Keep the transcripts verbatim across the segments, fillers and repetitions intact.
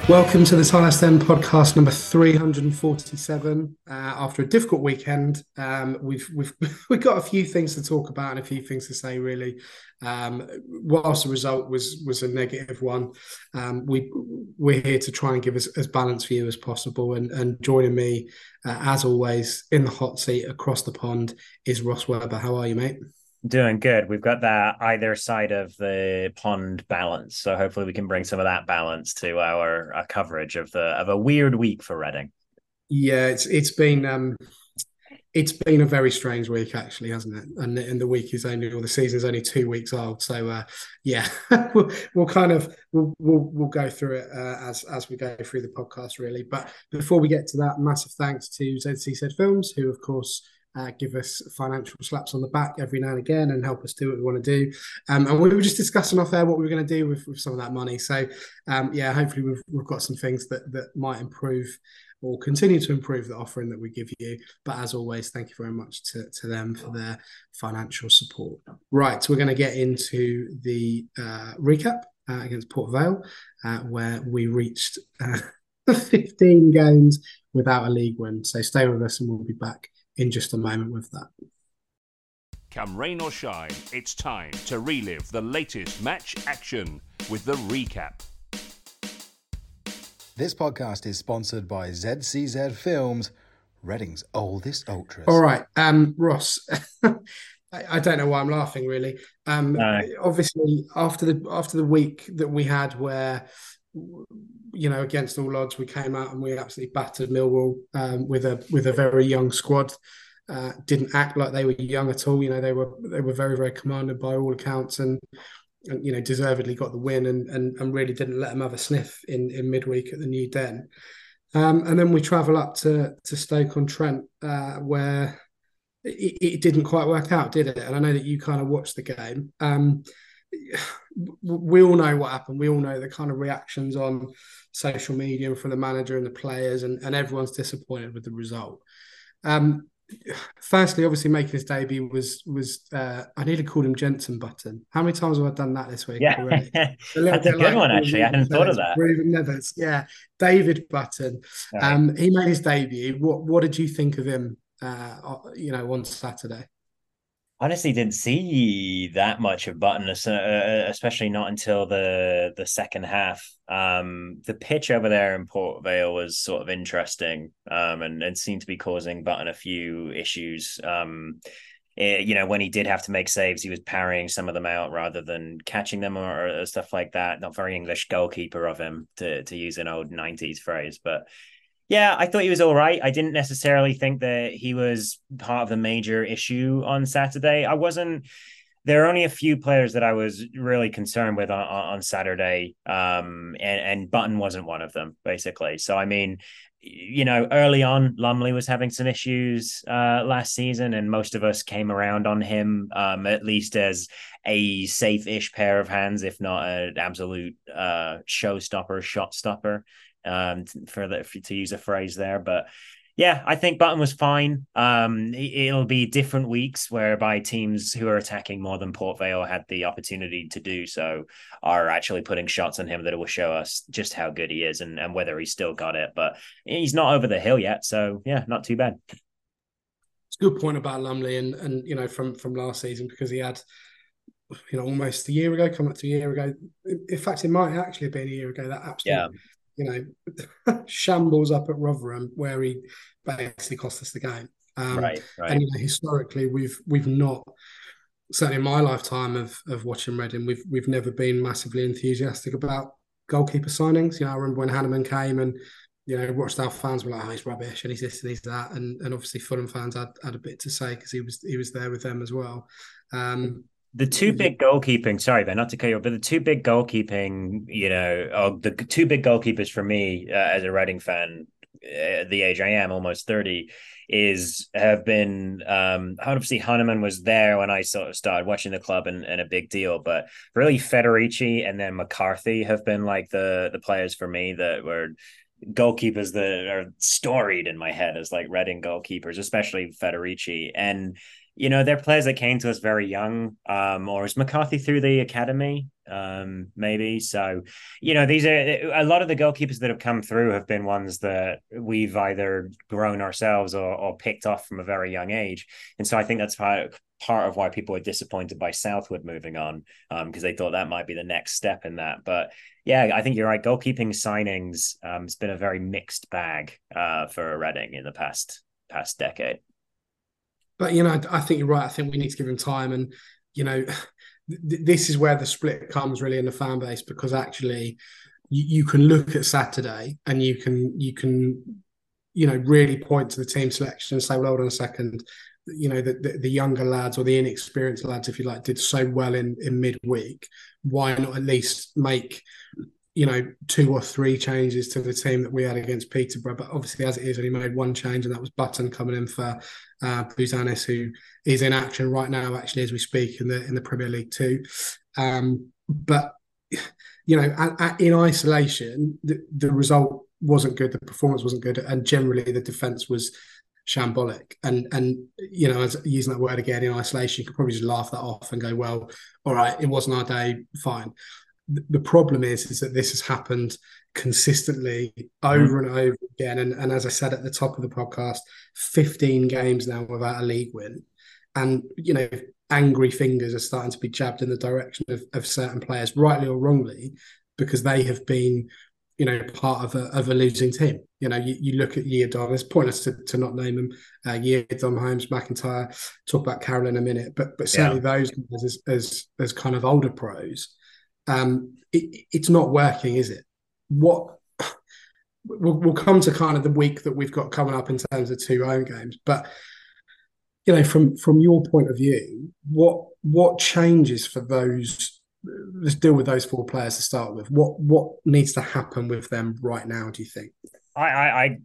Welcome to the Tilas Then podcast number three hundred forty-seven. Uh, after a difficult weekend, um, we've we've we've got a few things to talk about and a few things to say. Really, um, whilst the result was was a negative one, um, we we're here to try and give us as balanced view as possible. And and joining me, uh, as always, in the hot seat across the pond is Ross Webber. How are you, mate? Doing good. We've got that either side of the pond balance, so hopefully we can bring some of that balance to our, our coverage of the of a weird week for Reading. Yeah, it's it's been um, it's been a very strange week, actually, hasn't it? And and the week is only, or the season's only two weeks old. So uh, yeah, we'll, we'll kind of we'll, we'll we'll go through it uh, as as we go through the podcast, really. But before we get to that, massive thanks to Z C Z Films, who of course. Uh, give us financial slaps on the back every now and again and help us do what we want to do. Um, and we were just discussing off air what we were going to do with, with some of that money. So, um, yeah, hopefully we've, we've got some things that, that might improve or continue to improve the offering that we give you. But as always, thank you very much to, to them for their financial support. Right, so we're going to get into the uh, recap uh, against Port Vale, uh, where we reached uh, fifteen games without a league win. So stay with us and we'll be back in just a moment with that. Come rain or shine, it's time to relive the latest match action with the recap. This podcast is sponsored by Z C Z Films, Reading's oldest ultras. All right, um, Ross. I, I don't know why I'm laughing, really. Um, No. Obviously, after the after the week that we had, where you know, against all odds, we came out and we absolutely battered Millwall um, with a with a very young squad. Uh, didn't act like they were young at all. You know, they were they were very very commanded by all accounts, and, and you know, deservedly got the win, and, and and really didn't let them have a sniff in in midweek at the New Den. Um, and then we travel up to to Stoke on Trent, uh, where it, it didn't quite work out, did it? And I know that you kind of watched the game. Um, we all know what happened. We all know the kind of reactions on social media from the manager and the players, and, and everyone's disappointed with the result. Um, firstly, obviously making his debut was was uh, I nearly called him Jensen Button. How many times have I done that this week Yeah, already? A little that's a bit good like one, actually. I hadn't thought of that. Ruben Neves. Yeah, David Button. Right. Um, he made his debut. What what did you think of him? Uh, you know, on Saturday. Honestly, didn't see that much of Button, especially not until the the second half. Um, the pitch over there in Port Vale was sort of interesting, um, and, and seemed to be causing Button a few issues. Um, it, you know, when he did have to make saves, he was parrying some of them out rather than catching them, or, or stuff like that. Not very English goalkeeper of him, to to use an old nineties phrase, but. Yeah, I thought he was all right. I didn't necessarily think that he was part of the major issue on Saturday. I wasn't. There are only a few players that I was really concerned with on, on Saturday, um, and, and Button wasn't one of them, basically. So, I mean, you know, early on, Lumley was having some issues uh, last season, and most of us came around on him, um, at least as a safe-ish pair of hands, if not an absolute uh, showstopper, shot stopper. Um, for the for, to use a phrase there, but yeah, I think Button was fine. Um, it'll be different weeks whereby teams who are attacking more than Port Vale had the opportunity to do so are actually putting shots on him that will show us just how good he is and, and whether he's still got it. But he's not over the hill yet, so yeah, not too bad. It's a good point about Lumley, and and you know, from from last season, because he had, you know, almost a year ago, come up to a year ago. In fact, it might actually have been a year ago. That absolute, Yeah. you know, shambles up at Rotherham where he basically cost us the game. Um, Right, right. and you know, historically, we've we've not, certainly in my lifetime of of watching Reading, we've we've never been massively enthusiastic about goalkeeper signings. You know, I remember when Hanneman came, and you know, Rochdale fans were like, "Oh, he's rubbish," and he's this and he's that, and and obviously Fulham fans had, had a bit to say because he was he was there with them as well. Um, The two big goalkeeping, sorry, Ben, not to cut you off, but the two big goalkeeping, you know, oh, the two big goalkeepers for me uh, as a Reading fan, uh, the age I am, almost thirty, is have been, um, obviously Hanneman was there when I sort of started watching the club, and, and a big deal, but really Federici and then McCarthy have been like the the players for me that were goalkeepers that are storied in my head as like Reading goalkeepers, especially Federici. And you know, they're players that came to us very young, um, or is McCarthy through the academy? Um, maybe. So, you know, these are a lot of the goalkeepers that have come through have been ones that we've either grown ourselves or, or picked off from a very young age. And so I think that's part, part of why people are disappointed by Southwood moving on, um, because they thought that might be the next step in that. But yeah, I think you're right. Goalkeeping signings, um, it's been a very mixed bag uh, for Reading in the past past decade. But, you know, I think you're right. I think we need to give him time. And, you know, th- this is where the split comes really in the fan base, because actually you, you can look at Saturday and you can, you can, you know, really point to the team selection and say, well, hold on a second, you know, the, the, the younger lads or the inexperienced lads, if you like, did so well in, in midweek. Why not at least make, you know, two or three changes to the team that we had against Peterborough? But obviously, as it is, only made one change, and that was Button coming in for uh, Bouzanis, who is in action right now, actually, as we speak, in the in the Premier League too. Um, but you know, at, at, in isolation, the, the result wasn't good, the performance wasn't good, and generally the defence was shambolic. And and you know, as using that word again, in isolation, you could probably just laugh that off and go, well, all right, it wasn't our day, fine. The problem is, is that this has happened consistently over mm. and over again. And, and as I said at the top of the podcast, fifteen games now without a league win. And, you know, angry fingers are starting to be jabbed in the direction of, of certain players, rightly or wrongly, because they have been, you know, part of a, of a losing team. You know, you, you look at Yiadom, it's pointless to, to not name them, uh, Yiadom, Holmes, McIntyre, talk about Carroll in a minute, but but certainly yeah. those guys as, as, as kind of older pros, Um, it, it's not working, is it? What we'll, we'll come to kind of the week that we've got coming up in terms of two home games, but you know, from from your point of view, what what changes for those? Let's deal with those four players to start with. What what needs to happen with them right now? Do you think? I I I,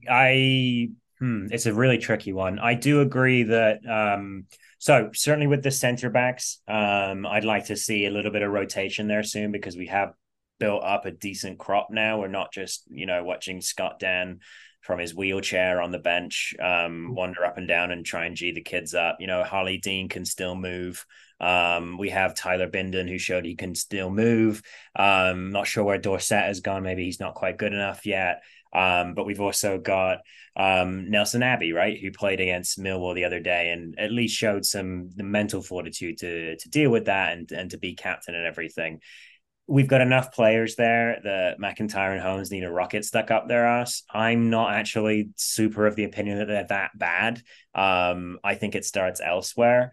I hmm, it's a really tricky one. I do agree that. Um, So certainly with the centre backs, um, I'd like to see a little bit of rotation there soon, because we have built up a decent crop now. We're not just, you know, watching Scott Dan from his wheelchair on the bench um, wander up and down and try and G the kids up. You know, Harley Dean can still move. Um, we have Tyler Binden, who showed he can still move. Um, not sure where Dorset has gone. Maybe he's not quite good enough yet. Um, but we've also got um, Nelson Abbey, right, who played against Millwall the other day and at least showed some the mental fortitude to to deal with that and, and to be captain and everything. We've got enough players there that McIntyre and Holmes need a rocket stuck up their ass. I'm not actually super of the opinion that they're that bad. Um, I think it starts elsewhere.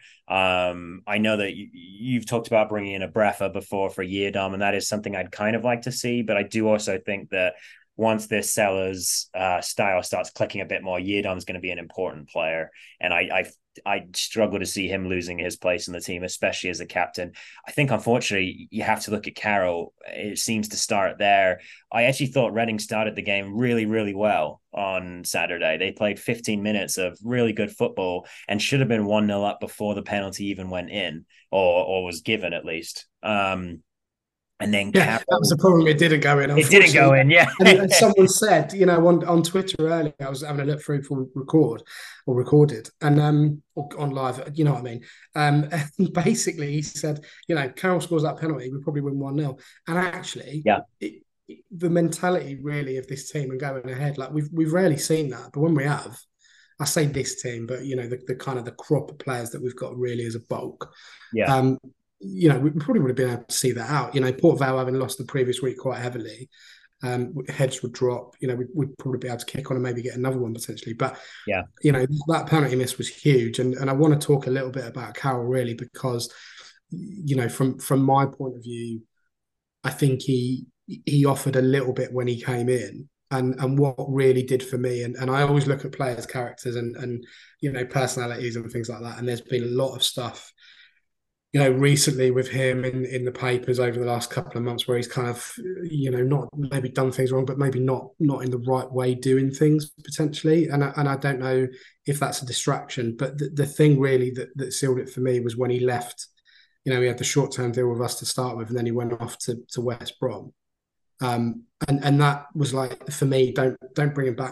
Um, I know that you, you've talked about bringing in a Brefa before for Yiadom, and that is something I'd kind of like to see. But I do also think that once this Sellers uh, style starts clicking a bit more, Yiadom's going to be an important player. And I, I I struggle to see him losing his place in the team, especially as a captain. I think, unfortunately, you have to look at Carroll. It seems to start there. I actually thought Reading started the game really, really well on Saturday. They played fifteen minutes of really good football and should have been one nil up before the penalty even went in, or or was given at least. Um, And then yeah, Carroll, that was the problem. It didn't go in. It didn't go in, yeah. and, and someone said, you know, on, on Twitter earlier, I was having a look through for record or recorded, and um, or on live, you know what I mean. Um, and basically, he said, you know, Carroll scores that penalty, we probably win one nil. And actually, yeah, it, it, the mentality really of this team and going ahead, like we've we've rarely seen that, but when we have, I say this team, but you know, the, the kind of the crop of players that we've got really as a bulk, yeah. Um, you know, we probably would have been able to see that out. You know, Port Vale having lost the previous week quite heavily, um, heads would drop. You know, we'd, we'd probably be able to kick on and maybe get another one potentially. But yeah, you know, that penalty miss was huge, and and I want to talk a little bit about Carroll really, because you know, from from my point of view, I think he he offered a little bit when he came in. And and what really did for me, and, and I always look at players' characters and and you know, personalities and things like that. And there's been a lot of stuff, you know, recently with him in, in the papers over the last couple of months where he's kind of, you know, not maybe done things wrong, but maybe not not in the right way doing things potentially. And I, and I don't know if that's a distraction, but the, the thing really that, that sealed it for me was when he left. You know, he had the short-term deal with us to start with, and then he went off to, to West Brom. Um, and, and that was like, for me, don't don't bring him back now.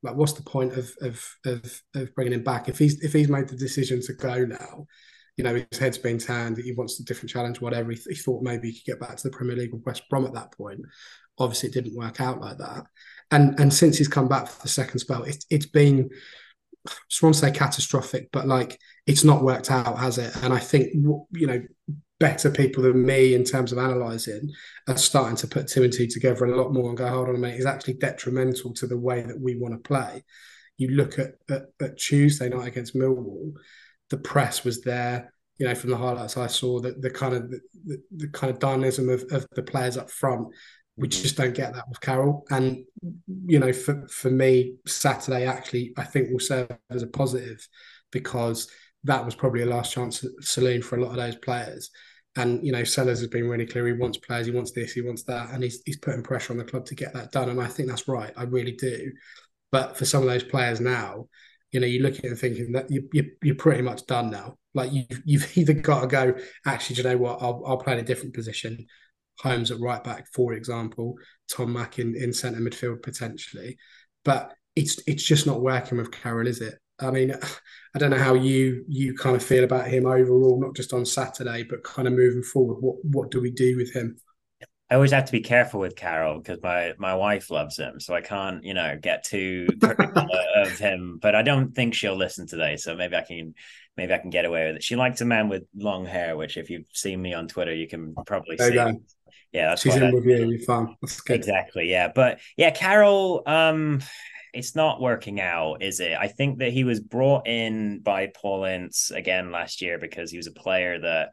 Like, what's the point of of of, of bringing him back if he's if he's made the decision to go now? You know, his head's been turned. He wants a different challenge, whatever. He, he thought maybe he could get back to the Premier League with West Brom at that point. Obviously, it didn't work out like that. And and since he's come back for the second spell, it's it's been, I just want to say catastrophic, but like it's not worked out, has it? And I think, you know, better people than me in terms of analysing are starting to put two and two together a lot more and go, hold on a minute, it's actually detrimental to the way that we want to play. You look at, at, at Tuesday night against Millwall, the press was there, you know, from the highlights I saw, that the kind of the, the, the kind of dynamism of, of the players up front. We just don't get that with Carroll. And, you know, for, for me, Saturday actually, I think will serve as a positive, because that was probably a last chance saloon for a lot of those players. And, you know, Sellers has been really clear. He wants players, he wants this, he wants that. And he's, he's putting pressure on the club to get that done. And I think that's right. I really do. But for some of those players now, you know, you look at it and thinking that you, you, you're pretty much done now. Like you've, you've either got to go, actually, do you know what, I'll, I'll play in a different position. Holmes at right back, for example, Tom Mack in, in centre midfield potentially. But it's it's just not working with Carroll, is it? I mean, I don't know how you you kind of feel about him overall, not just on Saturday, but kind of moving forward. What what do we do with him? I always have to be careful with Carroll because my, my wife loves him, so I can't, you know, get too critical of him. But I don't think she'll listen today, so maybe I can maybe I can get away with it. She likes a man with long hair, which if you've seen me on Twitter, you can probably there see. You yeah, that's she's in with you. You're fine. That's good. Exactly. Yeah, but yeah, Carroll. Um, it's not working out, is it? I think that he was brought in by Paul Ince again last year because he was a player that.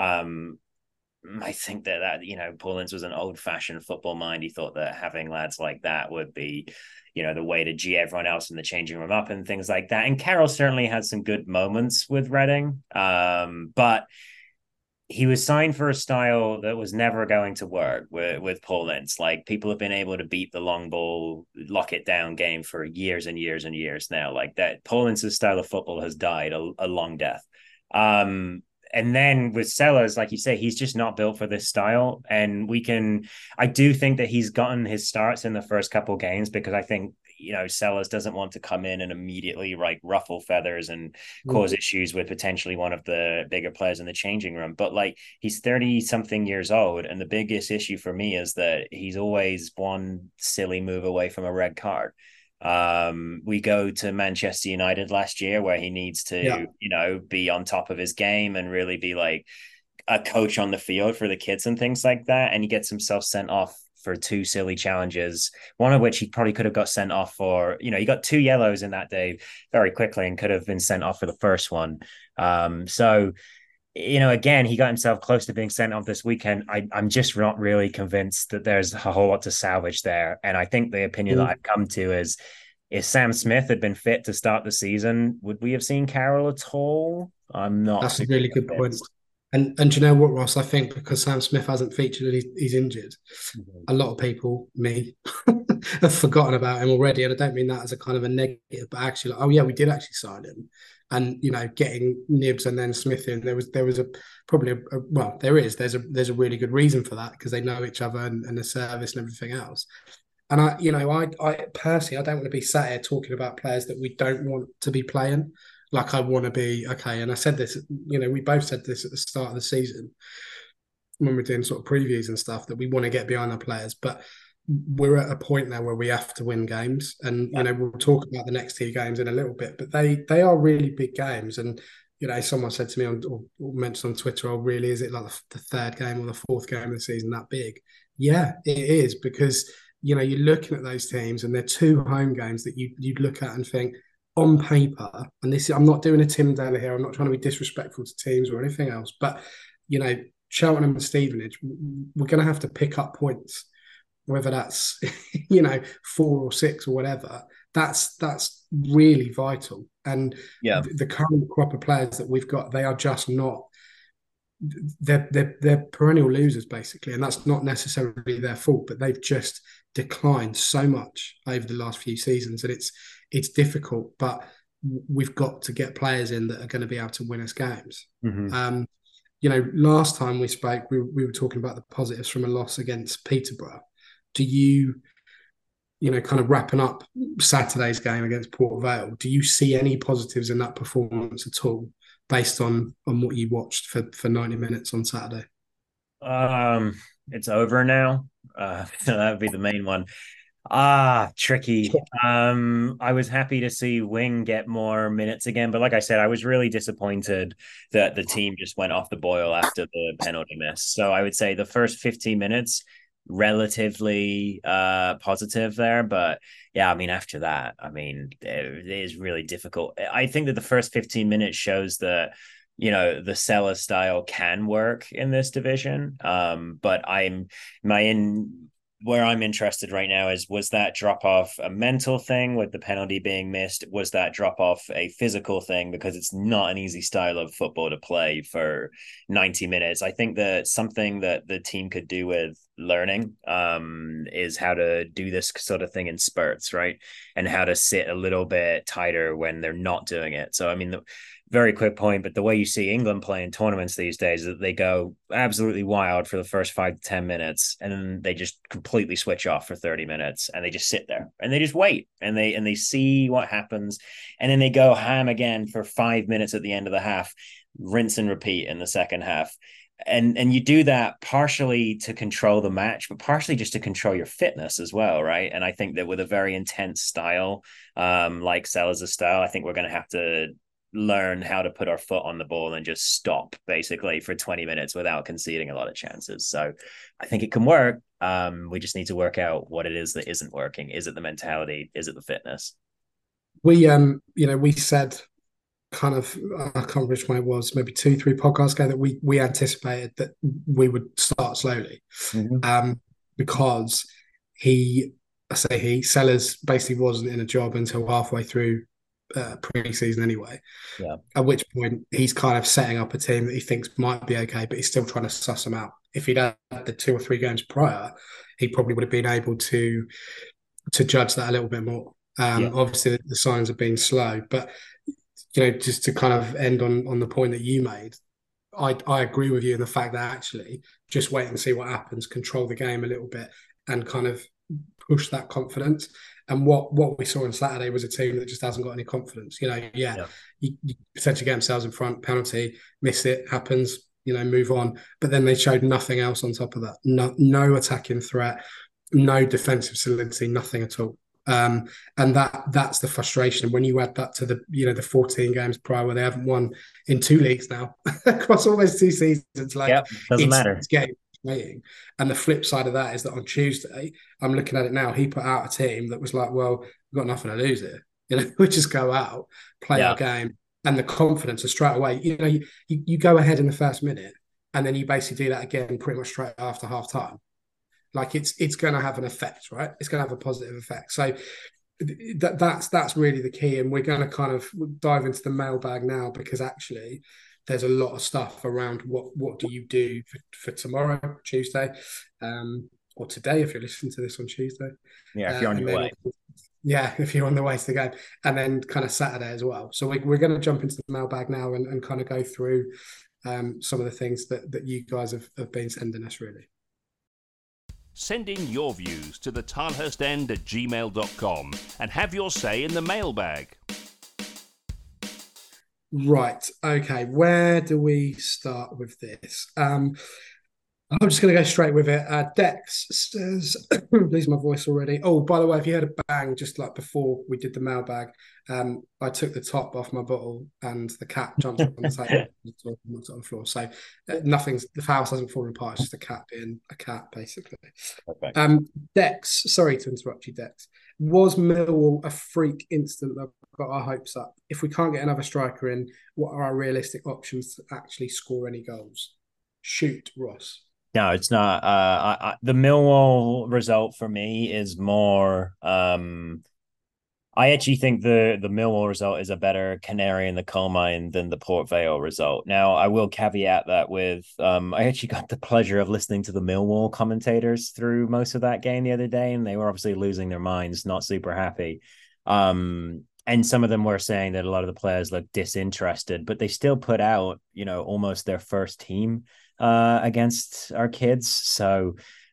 Um, I think that, that you know, Paul Ince was an old-fashioned football mind. He thought that having lads like that would be, you know, the way to G everyone else in the changing room up and things like that. And Carroll certainly had some good moments with Reading, um, but he was signed for a style that was never going to work with, with Paul Ince. Like, people have been able to beat the long ball, lock it down game for years and years and years now. Like that, Paul Ince's style of football has died a, a long death. Um, And then with Sellers, like you say, he's just not built for this style. And we can, I do think that he's gotten his starts in the first couple of games because I think, you know, Sellers doesn't want to come in and immediately like ruffle feathers and mm. cause issues with potentially one of the bigger players in the changing room. But like, he's thirty something years old. And the biggest issue for me is that he's always one silly move away from a red card. Um, we go to Manchester United last year where he needs to, yeah. you know, be on top of his game and really be like a coach on the field for the kids and things like that. And he gets himself sent off for two silly challenges, one of which he probably could have got sent off for, you know, he got two yellows in that day very quickly and could have been sent off for the first one. Um, so, you know, again, he got himself close to being sent off this weekend. I, I'm just not really convinced that there's a whole lot to salvage there. And I think the opinion mm. that I've come to is, if Sam Smith had been fit to start the season, would we have seen Carroll at all? I'm not. That's a really good point. And and do you know what, Ross? I think because Sam Smith hasn't featured and he's, he's injured, mm-hmm. a lot of people, me, have forgotten about him already. And I don't mean that as a kind of a negative, but actually, like, oh yeah, we did actually sign him. And you know, getting Nibs and then Smith in, there was there was a probably a, a well, there is there's a there's a really good reason for that because they know each other and, and the service and everything else. And I, you know, I I personally I don't want to be sat here talking about players that we don't want to be playing. Like I want to be okay. And I said this, you know, we both said this at the start of the season when we're doing sort of previews and stuff that we want to get behind our players, but we're at a point now where we have to win games. And, you know, we'll talk about the next two games in a little bit, but they they are really big games. And, you know, someone said to me on, or, or mentioned on Twitter, oh, really, is it like the, the third game or the fourth game of the season that big? Yeah, it is, because, you know, you're looking at those teams and they're two home games that you, you'd look at and think, on paper, and this I'm not doing a Tim Dale here, I'm not trying to be disrespectful to teams or anything else, but, you know, Cheltenham and Stevenage, we're going to have to pick up points, whether that's, you know, four or six or whatever. That's that's really vital. And yeah. the, the current crop of players that we've got, they are just not, they're, they're, they're perennial losers, basically. And that's not necessarily their fault, but they've just declined so much over the last few seasons. And it's it's difficult, but we've got to get players in that are going to be able to win us games. Mm-hmm. Um, you know, last time we spoke, we, we were talking about the positives from a loss against Peterborough. Do you you know, kind of wrapping up Saturday's game against Port Vale, do you see any positives in that performance at all, based on on what you watched for for ninety minutes on Saturday? Um, it's over now. Uh, so that would be the main one. Ah, tricky. Um, I was happy to see Wing get more minutes again, but like I said, I was really disappointed that the team just went off the boil after the penalty miss. So I would say the first fifteen minutes relatively uh positive there, but yeah, I mean after that, I mean it is really difficult. I think that the first fifteen minutes shows that you know the Sella style can work in this division. Um, but I'm my in where I'm interested right now is, was that drop off a mental thing with the penalty being missed? Was that drop off a physical thing? Because it's not an easy style of football to play for ninety minutes. I think that something that the team could do with learning um, is how to do this sort of thing in spurts, right? And how to sit a little bit tighter when they're not doing it. So, I mean, the, very quick point, but the way you see England playing tournaments these days, that they go absolutely wild for the first five to ten minutes, and then they just completely switch off for thirty minutes, and they just sit there and they just wait and they and they see what happens, and then they go ham again for five minutes at the end of the half, rinse and repeat in the second half. And and you do that partially to control the match, but partially just to control your fitness as well, right? And I think that with a very intense style, um, like Salazar's style, I think we're going to have to learn how to put our foot on the ball and just stop basically for twenty minutes without conceding a lot of chances. So I think it can work. Um, we just need to work out what it is that isn't working. Is it the mentality? Is it the fitness? We, um, you know, we said kind of, I can't remember which one it was, maybe two, three podcasts ago, that we we anticipated that we would start slowly, mm-hmm. um, because he, I say he, Sellers basically wasn't in a job until halfway through Uh, pre-season anyway. Yeah. At which point he's kind of setting up a team that he thinks might be okay, but he's still trying to suss them out. If he'd had the two or three games prior, he probably would have been able to to judge that a little bit more. Um, yeah. Obviously, the, the signs have been slow, but you know, just to kind of end on on the point that you made, I I agree with you in the fact that actually just wait and see what happens, control the game a little bit, and kind of push that confidence. And what, what we saw on Saturday was a team that just hasn't got any confidence. You know, yeah, yeah. You, you potentially get themselves in front, penalty, miss it, happens, you know, move on. But then they showed nothing else on top of that. No, no attacking threat, no defensive solidity, nothing at all. Um, and that that's the frustration. When you add that to the, you know, the fourteen games prior where they haven't won in two leagues now across all those two seasons, like yep, doesn't it's, matter. It's getting Waiting. And the flip side of that is that on Tuesday, I'm looking at it now, he put out a team that was like, well, we've got nothing to lose here. You know, we just go out, play yeah. our game, and the confidence is straight away. You know, you, you go ahead in the first minute, and then you basically do that again pretty much straight after half time. Like it's it's going to have an effect, right? It's going to have a positive effect. So that that's that's really the key. And we're going to kind of dive into the mailbag now, because actually there's a lot of stuff around what what do you do for, for tomorrow, Tuesday, um, or today if you're listening to this on Tuesday. Yeah, if you're uh, on your way. Yeah, if you're on the way to the game. And then kind of Saturday as well. So we, we're going to jump into the mailbag now and, and kind of go through um, some of the things that, that you guys have, have been sending us, really. Send in your views to the Tilehurst End at gmail dot com and have your say in the mailbag. Right. Okay. Where do we start with this? Um, I'm just going to go straight with it. Uh, Dex says, lose my voice already. Oh, by the way, if you heard a bang just like before we did the mailbag, um, I took the top off my bottle and the cat jumped up on the table and on the floor. So uh, nothing's, the house hasn't fallen apart. It's just a cat being a cat, basically. Okay. Um, Dex, sorry to interrupt you, Dex. Was Millwall a freak incident that got our hopes up? If we can't get another striker in, what are our realistic options to actually score any goals? Shoot, Ross. No, it's not. Uh, I, I, the Millwall result for me is more. Um, I actually think the the Millwall result is a better canary in the coal mine than the Port Vale result. Now, I will caveat that with um, I actually got the pleasure of listening to the Millwall commentators through most of that game the other day, and they were obviously losing their minds, not super happy. Um, and some of them were saying that a lot of the players looked disinterested, but they still put out, you know, almost their first team uh, against our kids. So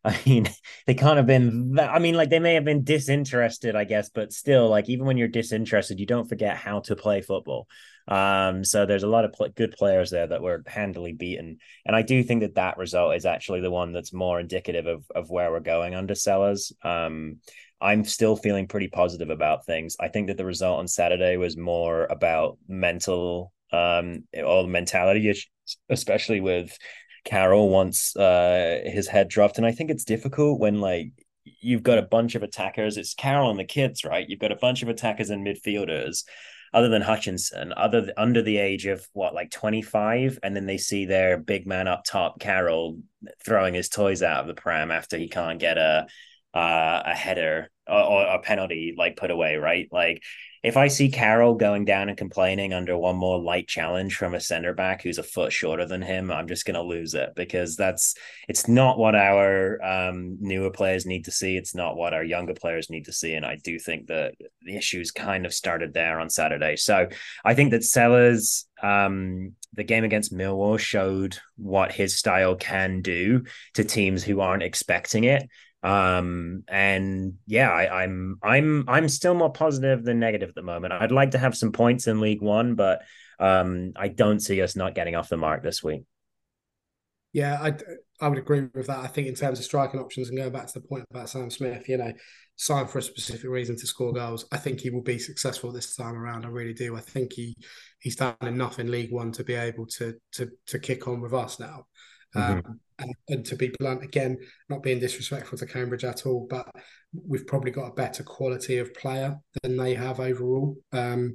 I mean, they can't have been that. I mean, like they may have been disinterested, I guess, but still, like even when you're disinterested, you don't forget how to play football. Um, so there's a lot of pl- good players there that were handily beaten, and I do think that that result is actually the one that's more indicative of of where we're going under Sellers. Um, I'm still feeling pretty positive about things. I think that the result on Saturday was more about mental, um, or mentality issues, especially with Carroll once uh, his head dropped. And I think it's difficult when like you've got a bunch of attackers. It's Carroll and the kids, right? You've got a bunch of attackers and midfielders, other than Hutchinson, other under the age of what, like twenty-five, and then they see their big man up top, Carroll, throwing his toys out of the pram after he can't get a uh, a header or, or a penalty like put away, right? Like if I see Carroll going down and complaining under one more light challenge from a center back who's a foot shorter than him, I'm just going to lose it, because that's it's not what our um, newer players need to see. It's not what our younger players need to see. And I do think that the issues kind of started there on Saturday. So I think that Sellers, um, the game against Millwall showed what his style can do to teams who aren't expecting it. Um, and yeah, I, I'm I'm I'm still more positive than negative at the moment. I'd like to have some points in League One, but um, I don't see us not getting off the mark this week. Yeah, I, I would agree with that. I think in terms of striking options, and going back to the point about Sam Smith, you know, signed for a specific reason to score goals. I think he will be successful this time around. I really do. I think he he's done enough in League One to be able to to to kick on with us now. Mm-hmm. Um, and, and to be blunt, again, not being disrespectful to Cambridge at all, but we've probably got a better quality of player than they have overall. Um,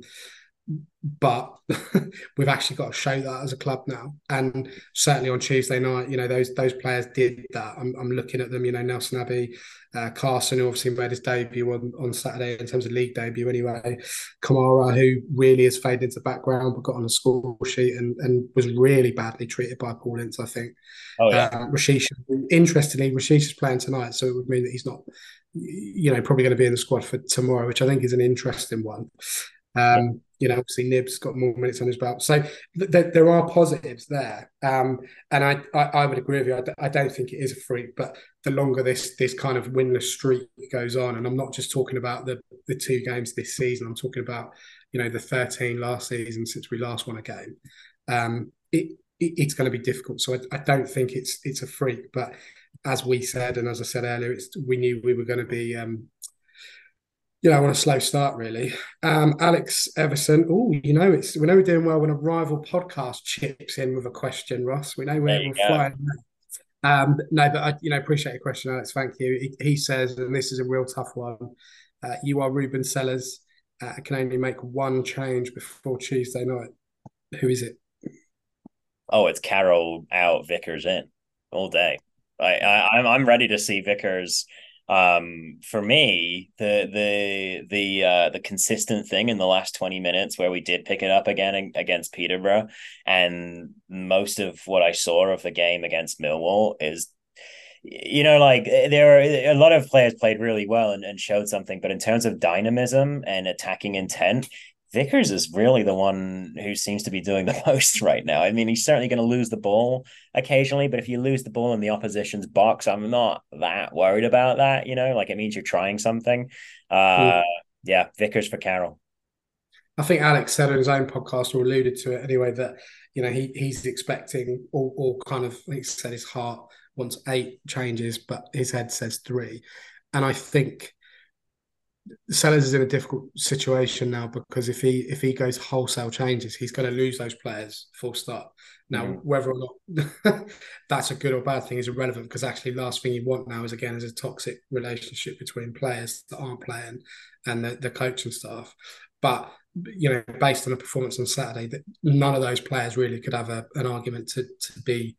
but we've actually got to show that as a club now, and certainly on Tuesday night, you know, those those players did that. I'm, I'm looking at them, you know, Nelson Abbey, uh, Carson, who obviously made his debut on, on Saturday in terms of league debut anyway, Kamara, who really has faded into the background but got on the score sheet and, and was really badly treated by Paul Ince, I think. Oh yeah. Uh, Rashish, interestingly, Rashish is playing tonight, so it would mean that he's not, you know, probably going to be in the squad for tomorrow, which I think is an interesting one. Um, you know, obviously Nib's got more minutes on his belt, so th- th- there are positives there. Um, and I, I, I would agree with you. I, d- I don't think it is a freak, but the longer this this kind of winless streak goes on, and I'm not just talking about the the two games this season. I'm talking about, you know, the thirteen last season since we last won a game. Um, it, it it's going to be difficult. So I, I don't think it's it's a freak, but as we said, and as I said earlier, it's we knew we were going to be. Um, you know, on a slow start, really. Um, Alex Everson. Oh, you know, it's we know we're doing well when a rival podcast chips in with a question, Ross. We know we're, we're flying. Um, no, but I, you know, appreciate your question, Alex. Thank you. He, he says, and this is a real tough one. Uh, you are Ruben Sellers. Uh, can only make one change before Tuesday night. Who is it? Oh, it's Carroll out, Vickers in all day. I, I I'm I'm ready to see Vickers. Um, for me, the the the uh, the consistent thing in the last twenty minutes where we did pick it up again against Peterborough, and most of what I saw of the game against Millwall is, you know, like there are a lot of players played really well and, and showed something, but in terms of dynamism and attacking intent, Vickers is really the one who seems to be doing the most right now. I mean, he's certainly going to lose the ball occasionally, but if you lose the ball in the opposition's box, I'm not that worried about that. You know, like it means you're trying something. Uh, mm. Yeah, Vickers for Carroll. I think Alex said in his own podcast, or alluded to it anyway, that, you know, he he's expecting all, all kind of, he said his heart wants eight changes, but his head says three. And I think Sellers is in a difficult situation now, because if he if he goes wholesale changes, he's going to lose those players, full stop. Now, mm. whether or not that's a good or bad thing is irrelevant, because actually last thing you want now is, again, is a toxic relationship between players that aren't playing and the, the coaching staff. But, you know, based on the performance on Saturday, that none of those players really could have a, an argument to, to be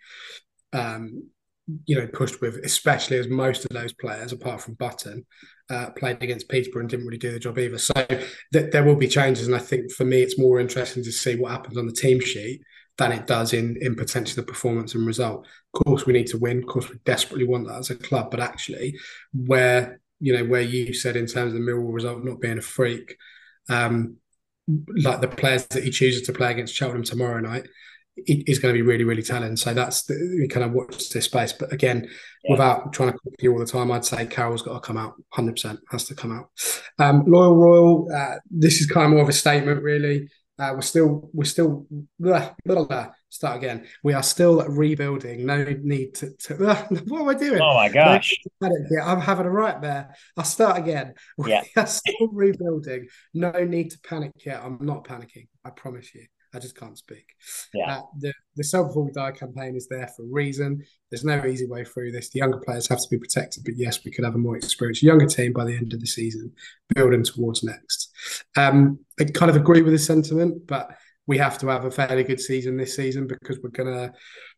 um, you know, pushed with, especially as most of those players, apart from Button, uh, played against Peterborough and didn't really do the job either. So th- there will be changes, and I think for me it's more interesting to see what happens on the team sheet than it does in in potentially the performance and result. Of course, we need to win. Of course, we desperately want that as a club. But actually, where you know where you said in terms of the Millwall result not being a freak, um, like the players that he chooses to play against Cheltenham tomorrow night, is going to be really, really telling. So that's the, we kind of watch this space. But again, Yeah. without trying to copy you all the time, I'd say Carroll's got to come out. one hundred percent has to come out. Um, Loyal Royal, uh, this is kind of more of a statement, really. Uh, we're still, we're still, blah, blah, blah, start again. We are still rebuilding. No need to, to what am I doing? Oh my gosh. No yeah, I'm having a right there. I'll start again. We yeah. are still rebuilding. No need to panic yet. I'm not panicking. I promise you. I just can't speak. Yeah. Uh, the the Sell Before We Die campaign is there for a reason. There's no easy way through this. The younger players have to be protected, but yes, we could have a more experienced younger team by the end of the season, building towards next. Um, I kind of agree with the sentiment, but we have to have a fairly good season this season because we're gonna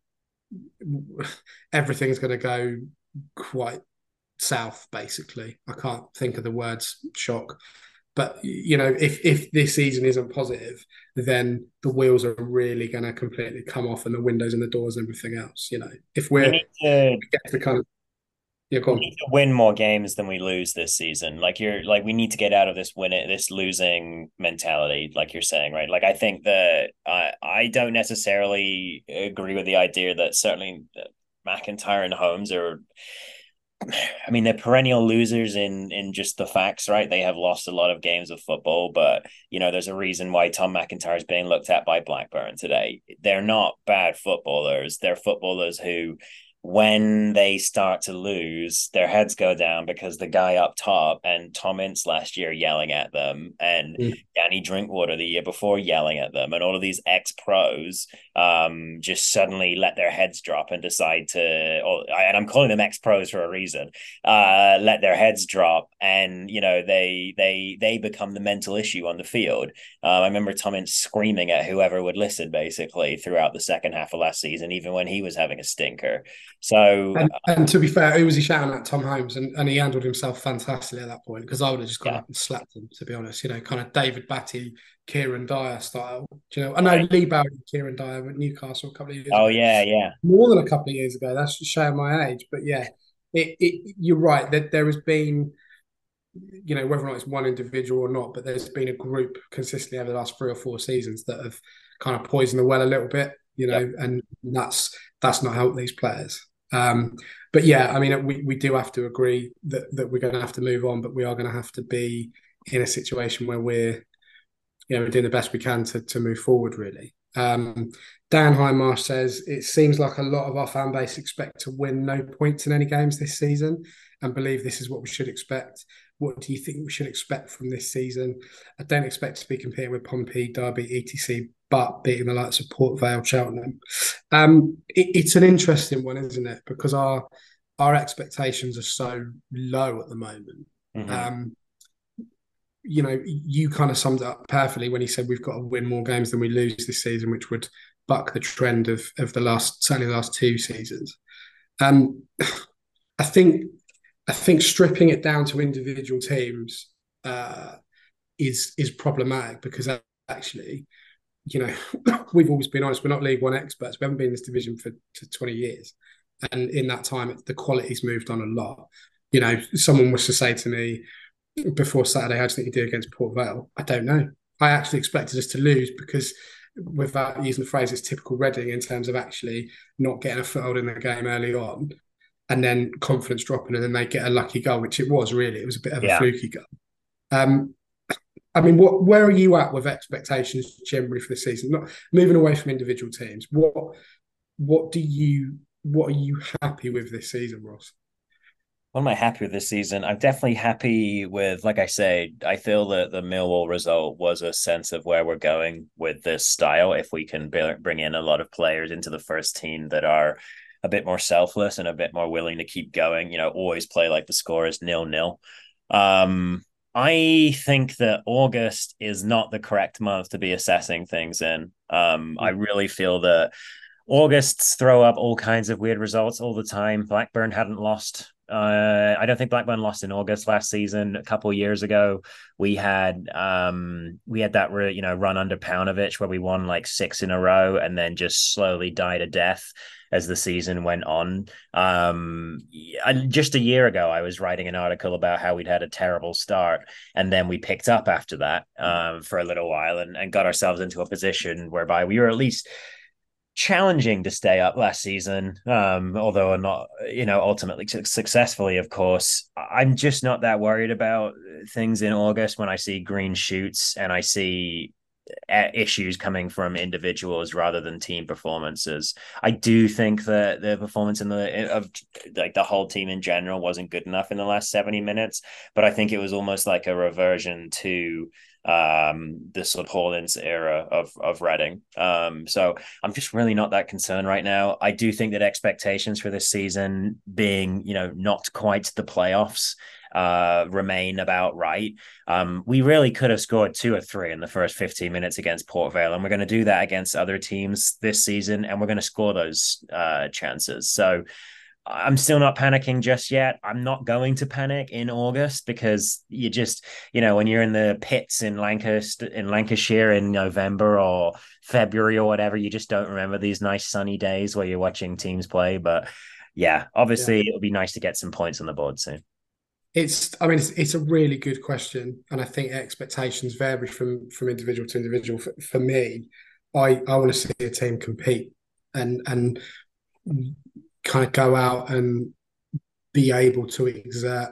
everything's gonna go quite south. Basically, I can't think of the words shock. But, you know, if, if this season isn't positive, then the wheels are really going to completely come off and the windows and the doors and everything else, you know. If we're... We need to, we get to kind of... Yeah, go on. We need to win more games than we lose this season. Like you're like we need to get out of this win it this losing mentality, like you're saying, right? Like I think that I I don't necessarily agree with the idea that certainly McIntyre and Holmes are... I mean, they're perennial losers in in just the facts, right? They have lost a lot of games of football, but, you know, there's a reason why Tom McIntyre is being looked at by Blackburn today. They're not bad footballers. They're footballers who, when they start to lose, their heads go down because the guy up top and Tom Ince last year yelling at them and mm. Danny Drinkwater the year before yelling at them and all of these ex-pros um, just suddenly let their heads drop and decide to, or, and I'm calling them ex-pros for a reason, uh, let their heads drop and, you know, they they they become the mental issue on the field. Um, I remember Tom Ince screaming at whoever would listen basically throughout the second half of last season, even when he was having a stinker. So, and, and to be fair, who was he shouting at? Tom Holmes, and, and he handled himself fantastically at that point because I would have just gone yeah. up and slapped him. To be honest, you know, kind of David Batty, Kieran Dyer style. Do you know, I know right. Lee Bowyer and Kieran Dyer at Newcastle a couple of years. Oh ago. yeah, yeah, more than a couple of years ago. That's just showing my age, but yeah, it, it you're right that there has been, you know, whether or not it's one individual or not, but there's been a group consistently over the last three or four seasons that have kind of poisoned the well a little bit, you know, yep. and that's that's not helped these players. Um, but yeah, I mean, we, we do have to agree that, that we're going to have to move on, but we are going to have to be in a situation where we're, you know, we're doing the best we can to, to move forward, really. Um, Dan Highmarsh says, it seems like a lot of our fan base expect to win no points in any games this season and believe this is what we should expect. What do you think we should expect from this season? I don't expect to be competing with Pompey, Derby, et cetera, but beating the likes of Port Vale, Cheltenham. Um, it, it's an interesting one, isn't it? Because our our expectations are so low at the moment. Mm-hmm. Um, you know, you kind of summed it up perfectly when you said we've got to win more games than we lose this season, which would buck the trend of of the last, certainly the last two seasons. Um, I think I think stripping it down to individual teams uh, is is problematic because actually, you know, we've always been honest. We're not League One experts. We haven't been in this division for, for twenty years, and in that time, the quality's moved on a lot. You know, someone was to say to me before Saturday, "How do you think you do against Port Vale?" I don't know. I actually expected us to lose because, without using the phrase, it's typical Reading in terms of actually not getting a foothold in the game early on, and then confidence dropping, and then they get a lucky goal, which it was really. It was a bit of a yeah. fluky goal. Um, I mean, what? Where are you at with expectations generally for the season? Not moving away from individual teams. What? What do you? What are you happy with this season, Ross? What am I happy with this season? I'm definitely happy with, like I say, I feel that the Millwall result was a sense of where we're going with this style. If we can bring in a lot of players into the first team that are a bit more selfless and a bit more willing to keep going, you know, always play like the score is nil nil. Um, I think that August is not the correct month to be assessing things in. Um, I really feel that Augusts throw up all kinds of weird results all the time. Blackburn hadn't lost. Uh, I don't think Blackburn lost in August last season. A couple of years ago, we had um, we had that you know run under Paunovic where we won like six in a row and then just slowly died a death as the season went on. Um, just a year ago, I was writing an article about how we'd had a terrible start and then we picked up after that um, for a little while and, and got ourselves into a position whereby we were at least challenging to stay up last season, um, although not, you know, ultimately successfully, of course. I'm just not that worried about things in August when I see green shoots and I see issues coming from individuals rather than team performances. I do think that the performance in the of like the whole team in general wasn't good enough in the last seventy minutes, but I think it was almost like a reversion to um the sort of Hollins era of of Reading. Um so I'm just really not that concerned right now. I do think that expectations for this season being, you know, not quite the playoffs uh remain about right. Um we really could have scored two or three in the first fifteen minutes against Port Vale, and we're going to do that against other teams this season, and we're going to score those uh chances. So I'm still not panicking just yet. I'm not going to panic in August because you just, you know, when you're in the pits in Lancaster, in Lancashire in November or February or whatever, you just don't remember these nice sunny days where you're watching teams play. But yeah, obviously yeah. It'll be nice to get some points on the board soon. It's, I mean, it's, it's a really good question. And I think expectations vary from, from individual to individual. For, for me, I, I want to see a team compete and, and, kind of go out and be able to exert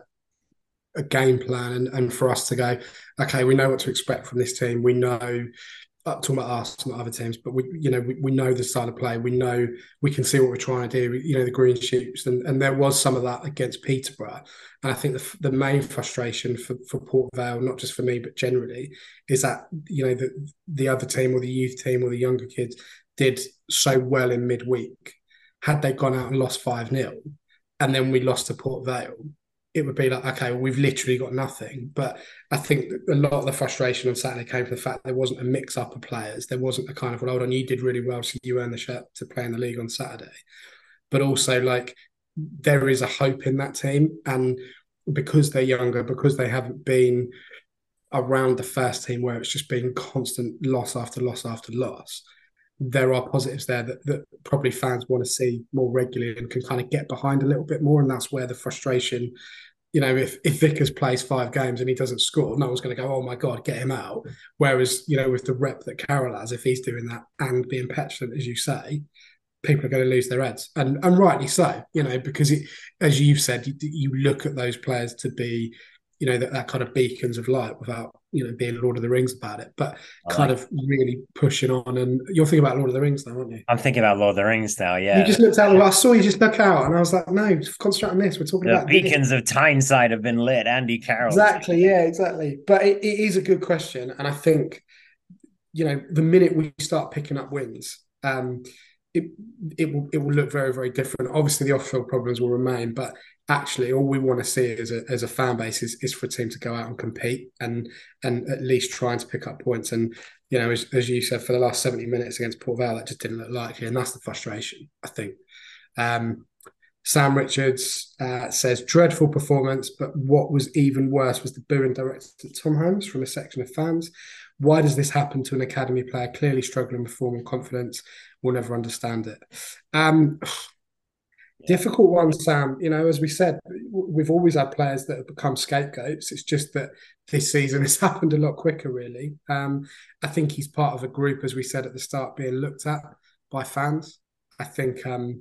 a game plan and, and for us to go, okay, we know what to expect from this team. We know, uh, talking about us, not other teams, but we, you know, we, we know the style of play. We know we can see what we're trying to do. You know, the green shoots, and, and there was some of that against Peterborough. And I think the, the main frustration for, for Port Vale, not just for me, but generally, is that, you know, the, the other team or the youth team or the younger kids did so well in midweek. Had they gone out and lost five nil and then we lost to Port Vale, it would be like, okay, well, we've literally got nothing. But I think a lot of the frustration on Saturday came from the fact there wasn't a mix-up of players. There wasn't a kind of, well, hold on, you did really well, so you earned the shirt to play in the league on Saturday. But also, like, there is a hope in that team. And because they're younger, because they haven't been around the first team where it's just been constant loss after loss after loss, there are positives there that, that probably fans want to see more regularly and can kind of get behind a little bit more. And that's where the frustration, you know, if, if Vickers plays five games and he doesn't score, no one's going to go, oh my God, get him out. Whereas, you know, with the rep that Carroll has, if he's doing that and being petulant, as you say, people are going to lose their heads. And, and rightly so, you know, because it, as you've said, you, you look at those players to be, you know, that, that kind of beacons of light without, you know, being Lord of the Rings about it, but like kind of really pushing on. And you're thinking about Lord of the Rings now, aren't you? I'm thinking about Lord of the Rings now, yeah. You just looked out, I saw you just look out and I was like, no, concentrate on this. We're talking the about beacons this. of Tyneside have been lit, Andy Carroll. Exactly, yeah, exactly. But it, it is a good question. And I think, you know, the minute we start picking up wins, um, it it will it will look very, very different. Obviously, the off-field problems will remain, but actually, all we want to see as a as a fan base is, is for a team to go out and compete and and at least trying to pick up points. And you know, as, as you said, for the last seventy minutes against Port Vale, that just didn't look likely, and that's the frustration, I think. Um, Sam Richards uh, says, dreadful performance, but what was even worse was the booing directed at Tom Holmes from a section of fans. Why does this happen to an academy player clearly struggling with form and confidence? We'll never understand it. Um, difficult one, Sam. You know, as we said, we've always had players that have become scapegoats. It's just that this season has happened a lot quicker, really. Um, I think he's part of a group, as we said at the start, being looked at by fans. I think, um,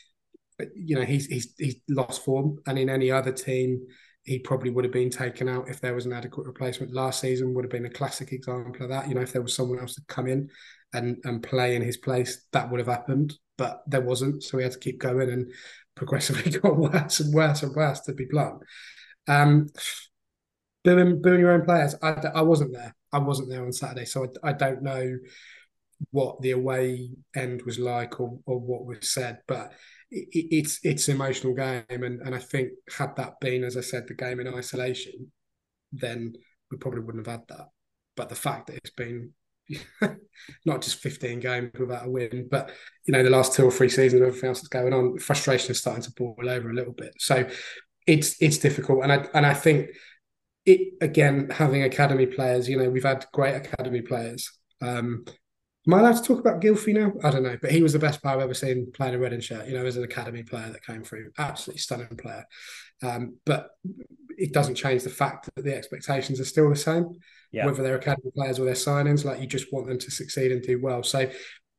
you know, he's, he's he's lost form, and in any other team, he probably would have been taken out if there was an adequate replacement. Last season would have been a classic example of that. You know, if there was someone else to come in and, and play in his place, that would have happened. But there wasn't, so we had to keep going and progressively got worse and worse and worse, to be blunt. Um, booing, booing your own players, I, I wasn't there. I wasn't there on Saturday, so I, I don't know what the away end was like or, or what was said, but it, it's it's an emotional game, and, and I think had that been, as I said, the game in isolation, then we probably wouldn't have had that. But the fact that it's been not just fifteen games without a win, but you know, the last two or three seasons, everything else that's going on, frustration is starting to boil over a little bit. So it's it's difficult, and I and I think it again, having academy players. You know, we've had great academy players. Um, Am I allowed to talk about Gylfi now? I don't know, but he was the best player I've ever seen playing a Reading shirt, you know, as an academy player that came through. Absolutely stunning player. Um, but it doesn't change the fact that the expectations are still the same, yeah. Whether they're academy players or they're signings. Like, you just want them to succeed and do well. So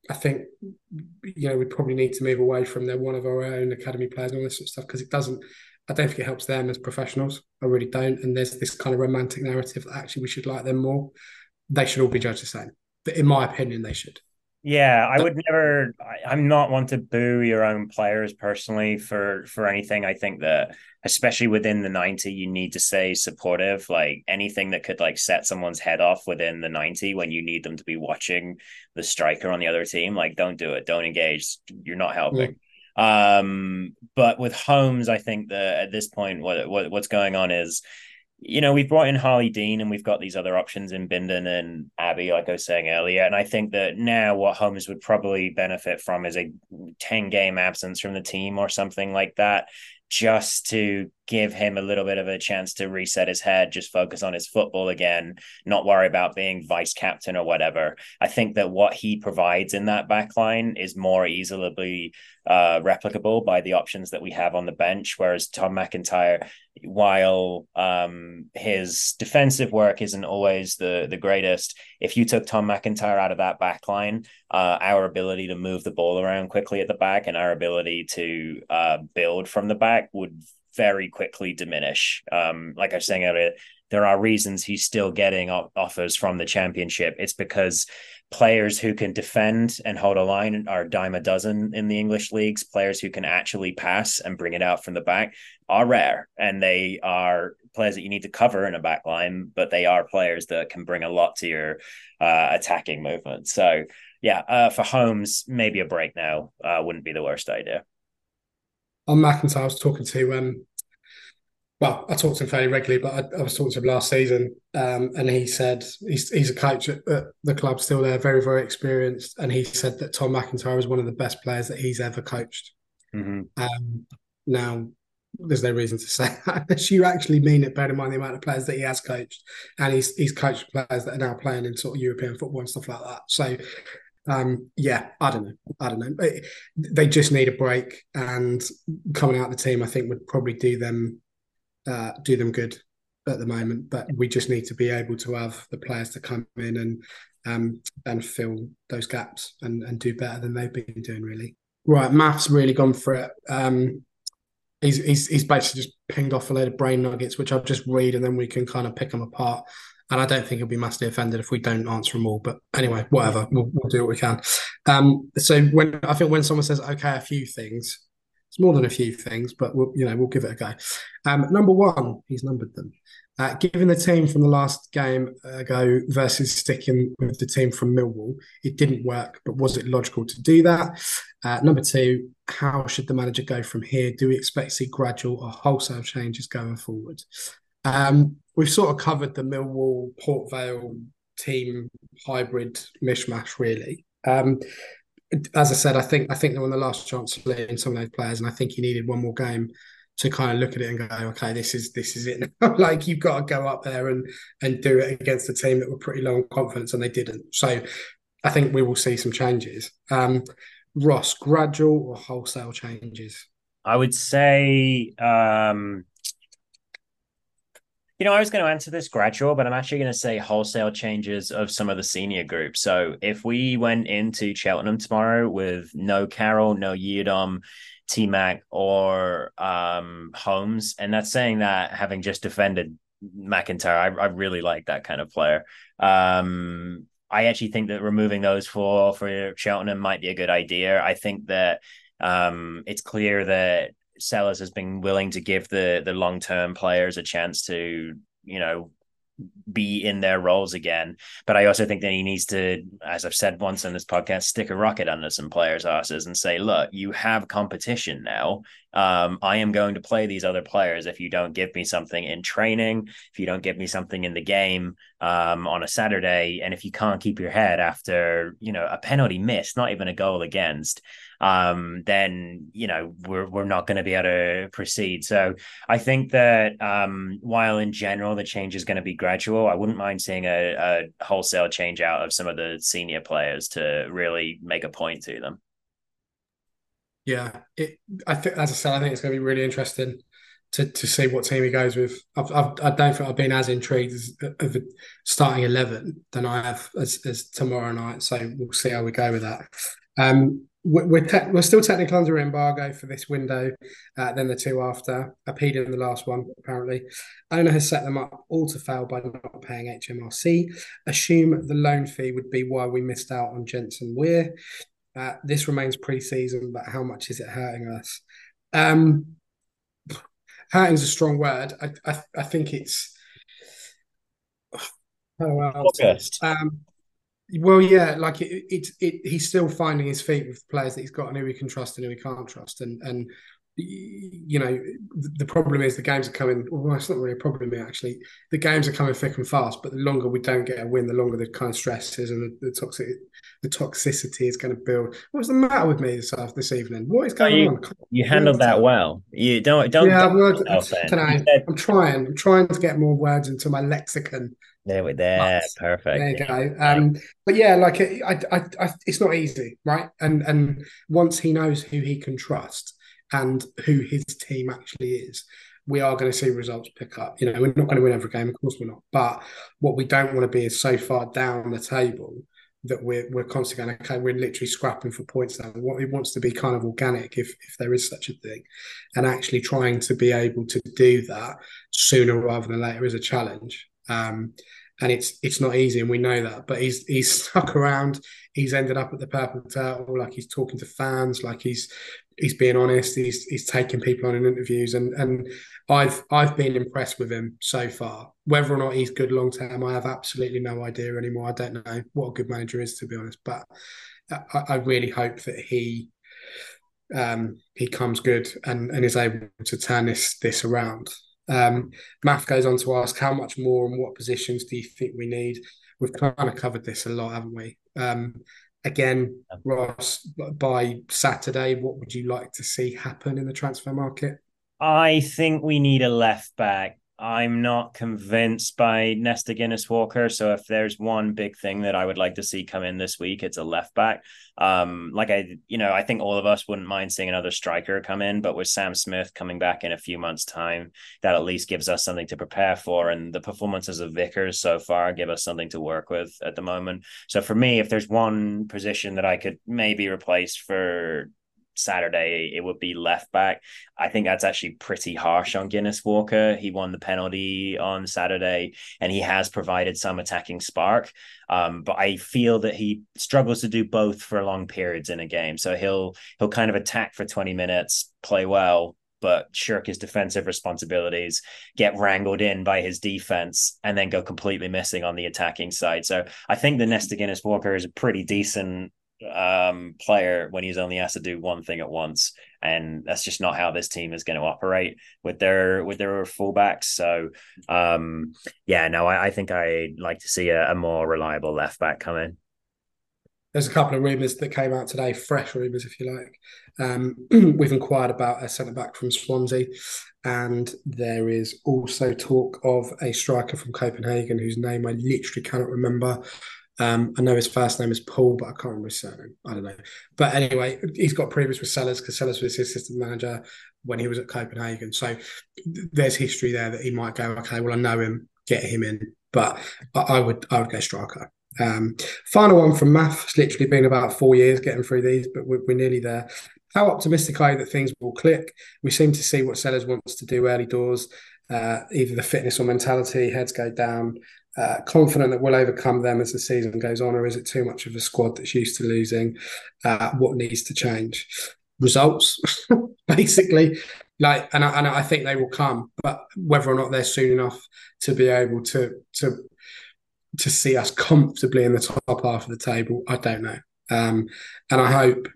I think, you know, we probably need to move away from they're one of our own academy players and all this sort of stuff, because it doesn't, I don't think it helps them as professionals. I really don't. And there's this kind of romantic narrative that actually we should like them more. They should all be judged the same. But in my opinion, they should. Yeah, I would never. I, I'm not one to boo your own players personally for for anything. I think that, especially within the ninety, you need to stay supportive. Like anything that could like set someone's head off within the ninety when you need them to be watching the striker on the other team, like don't do it. Don't engage. You're not helping. Mm. Um, but with Holmes, I think that at this point, what, what what's going on is, you know, we've brought in Harley Dean and we've got these other options in Bindon and Abbey, like I was saying earlier. And I think that now what Holmes would probably benefit from is a ten game absence from the team or something like that, just to give him a little bit of a chance to reset his head, just focus on his football again, not worry about being vice captain or whatever. I think that what he provides in that back line is more easily uh, replicable by the options that we have on the bench, whereas Tom McIntyre, while um, his defensive work isn't always the, the greatest, if you took Tom McIntyre out of that back line, uh, our ability to move the ball around quickly at the back and our ability to uh, build from the back would very quickly diminish. Um, like I was saying earlier, there are reasons he's still getting offers from the Championship. It's because players who can defend and hold a line are a dime a dozen in the English leagues. Players who can actually pass and bring it out from the back are rare, and they are players that you need to cover in a back line, but they are players that can bring a lot to your uh, attacking movement. So yeah, uh, for Holmes, maybe a break now uh, wouldn't be the worst idea. On McIntyre, I was talking to um, well, I talked to him fairly regularly, but I, I was talking to him last season, um, and he said he's he's a coach at, at the club still there, very very experienced, and he said that Tom McIntyre was one of the best players that he's ever coached. Mm-hmm. Um, now, there's no reason to say that unless you actually mean it, bear in mind the amount of players that he has coached, and he's he's coached players that are now playing in sort of European football and stuff like that. So. Um, yeah, I don't know. I don't know. They just need a break, and coming out of the team, I think, would probably do them uh, do them good at the moment. But we just need to be able to have the players to come in and um, and fill those gaps and, and do better than they've been doing. Really, right? Math's really gone for it. Um, he's he's he's basically just pinged off a load of brain nuggets, which I'll just read, and then we can kind of pick them apart. And I don't think he'll be massively offended if we don't answer them all. But anyway, whatever. We'll, we'll do what we can. Um, so when I think when someone says, okay, a few things, it's more than a few things, but we'll, you know, we'll give it a go. Um, number one, he's numbered them. Uh, given the team from the last game ago versus sticking with the team from Millwall, it didn't work, but was it logical to do that? Uh, number two, how should the manager go from here? Do we expect to see gradual or wholesale changes going forward? Um, we've sort of covered the Millwall Port Vale team hybrid mishmash, really. Um, as I said, I think I think they were the last chance to lay in some of those players, and I think he needed one more game to kind of look at it and go, okay, this is this is it. Like, you've got to go up there and and do it against a team that were pretty low on confidence, and they didn't. So I think we will see some changes. Um, Ross, gradual or wholesale changes? I would say. Um... You know, I was going to answer this gradual, but I'm actually going to say wholesale changes of some of the senior groups. So if we went into Cheltenham tomorrow with no Carroll, no Yiadom, T-Mac, or um, Holmes, and that's saying that having just defended McIntyre, I, I really like that kind of player. Um, I actually think that removing those four for Cheltenham might be a good idea. I think that um, it's clear that Sellers has been willing to give the the long-term players a chance to, you know, be in their roles again. But I also think that he needs to, as I've said once in this podcast, stick a rocket under some players' asses and say, look, you have competition now. Um, I am going to play these other players if you don't give me something in training, if you don't give me something in the game um, on a Saturday, and if you can't keep your head after, you know, a penalty missed, not even a goal against, um, then, you know, we're we're not going to be able to proceed. So I think that um, while in general the change is going to be gradual, I wouldn't mind seeing a, a wholesale change out of some of the senior players to really make a point to them. Yeah, it. I think, as I said, I think it's going to be really interesting to to see what team he goes with. I've, I've, I don't think I've been as intrigued as, of the starting eleven than I have as, as tomorrow night. So we'll see how we go with that. Um, we're te- we're still technically under embargo for this window, uh, then the two after. Appealed in the last one, apparently. Owner has set them up all to fail by not paying H M R C. Assume the loan fee would be why we missed out on Jensen Weir. Uh, this remains pre-season, but how much is it hurting us? Um, hurting's a strong word. I I, I think it's oh, August. Um, well, yeah, like it, it, it, he's still finding his feet with players that he's got and who he can trust and who he can't trust. And, and you know, the problem is the games are coming. Well, it's not really a problem actually. The games are coming thick and fast, but the longer we don't get a win, the longer the kind of stress is and the, the toxic, the toxicity is going to build. What's the matter with me this this evening? What is going you, on? You handled that well. You don't don't. Yeah, don't well, I, I, said, I'm trying. I'm trying to get more words into my lexicon. There we there, but, perfect. There you go. Um, but yeah, like I, I, I, it's not easy, right? And and once he knows who he can trust and who his team actually is, we are going to see results pick up. You know, we're not going to win every game, of course we're not. But what we don't want to be is so far down the table that we're we're constantly going, okay, we're literally scrapping for points now. What it wants to be kind of organic, if if there is such a thing, and actually trying to be able to do that sooner rather than later is a challenge. Um, and it's it's not easy, and we know that. But he's he's stuck around. He's ended up at the Purple Turtle, like he's talking to fans, like he's he's being honest. He's he's taking people on in interviews, and and I've I've been impressed with him so far. Whether or not he's good long term, I have absolutely no idea anymore. I don't know what a good manager is, to be honest. But I, I really hope that he um, he comes good and, and is able to turn this this around. Um, Math goes on to ask, how much more and what positions do you think we need? We've kind of covered this a lot, haven't we? Um, again, Ross, by Saturday, what would you like to see happen in the transfer market? I think we need a left back. I'm not convinced by Nesta Guinness-Walker. So if there's one big thing that I would like to see come in this week, it's a left back. Um, like I, you know, I think all of us wouldn't mind seeing another striker come in, but with Sam Smith coming back in a few months' time, that at least gives us something to prepare for. And the performances of Vickers so far give us something to work with at the moment. So for me, if there's one position that I could maybe replace for Saturday, it would be left back. I think that's actually pretty harsh on Guinness-Walker. He won the penalty on Saturday and he has provided some attacking spark. Um, but I feel that he struggles to do both for long periods in a game. So he'll he'll kind of attack for twenty minutes, play well, but shirk his defensive responsibilities, get wrangled in by his defense, and then go completely missing on the attacking side. So I think the Nesta Guinness-Walker is a pretty decent um player when he's only has to do one thing at once, and that's just not how this team is going to operate with their with their fullbacks. So um yeah no I, I think I'd like to see a, a more reliable left back come in. There's a couple of rumours that came out today, fresh rumours if you like. Um we've inquired about a centre back from Swansea, and there is also talk of a striker from Copenhagen whose name I literally cannot remember. Um, I know his first name is Paul, but I can't remember his surname. I don't know. But anyway, he's got previous with Sellers because Sellers was his assistant manager when he was at Copenhagen. So there's history there that he might go, okay, well, I know him, get him in. But I would I would go striker. Um, final one from Math. It's literally been about four years getting through these, but we're, we're nearly there. How optimistic are you that things will click? We seem to see what Sellers wants to do early doors. Uh, either the fitness or mentality, heads go down. Uh, confident that we'll overcome them as the season goes on, or is it too much of a squad that's used to losing? Uh, what needs to change? Results, basically. Like, and I, and I think they will come, but whether or not they're soon enough to be able to to to see us comfortably in the top half of the table, I don't know. Um, and I hope,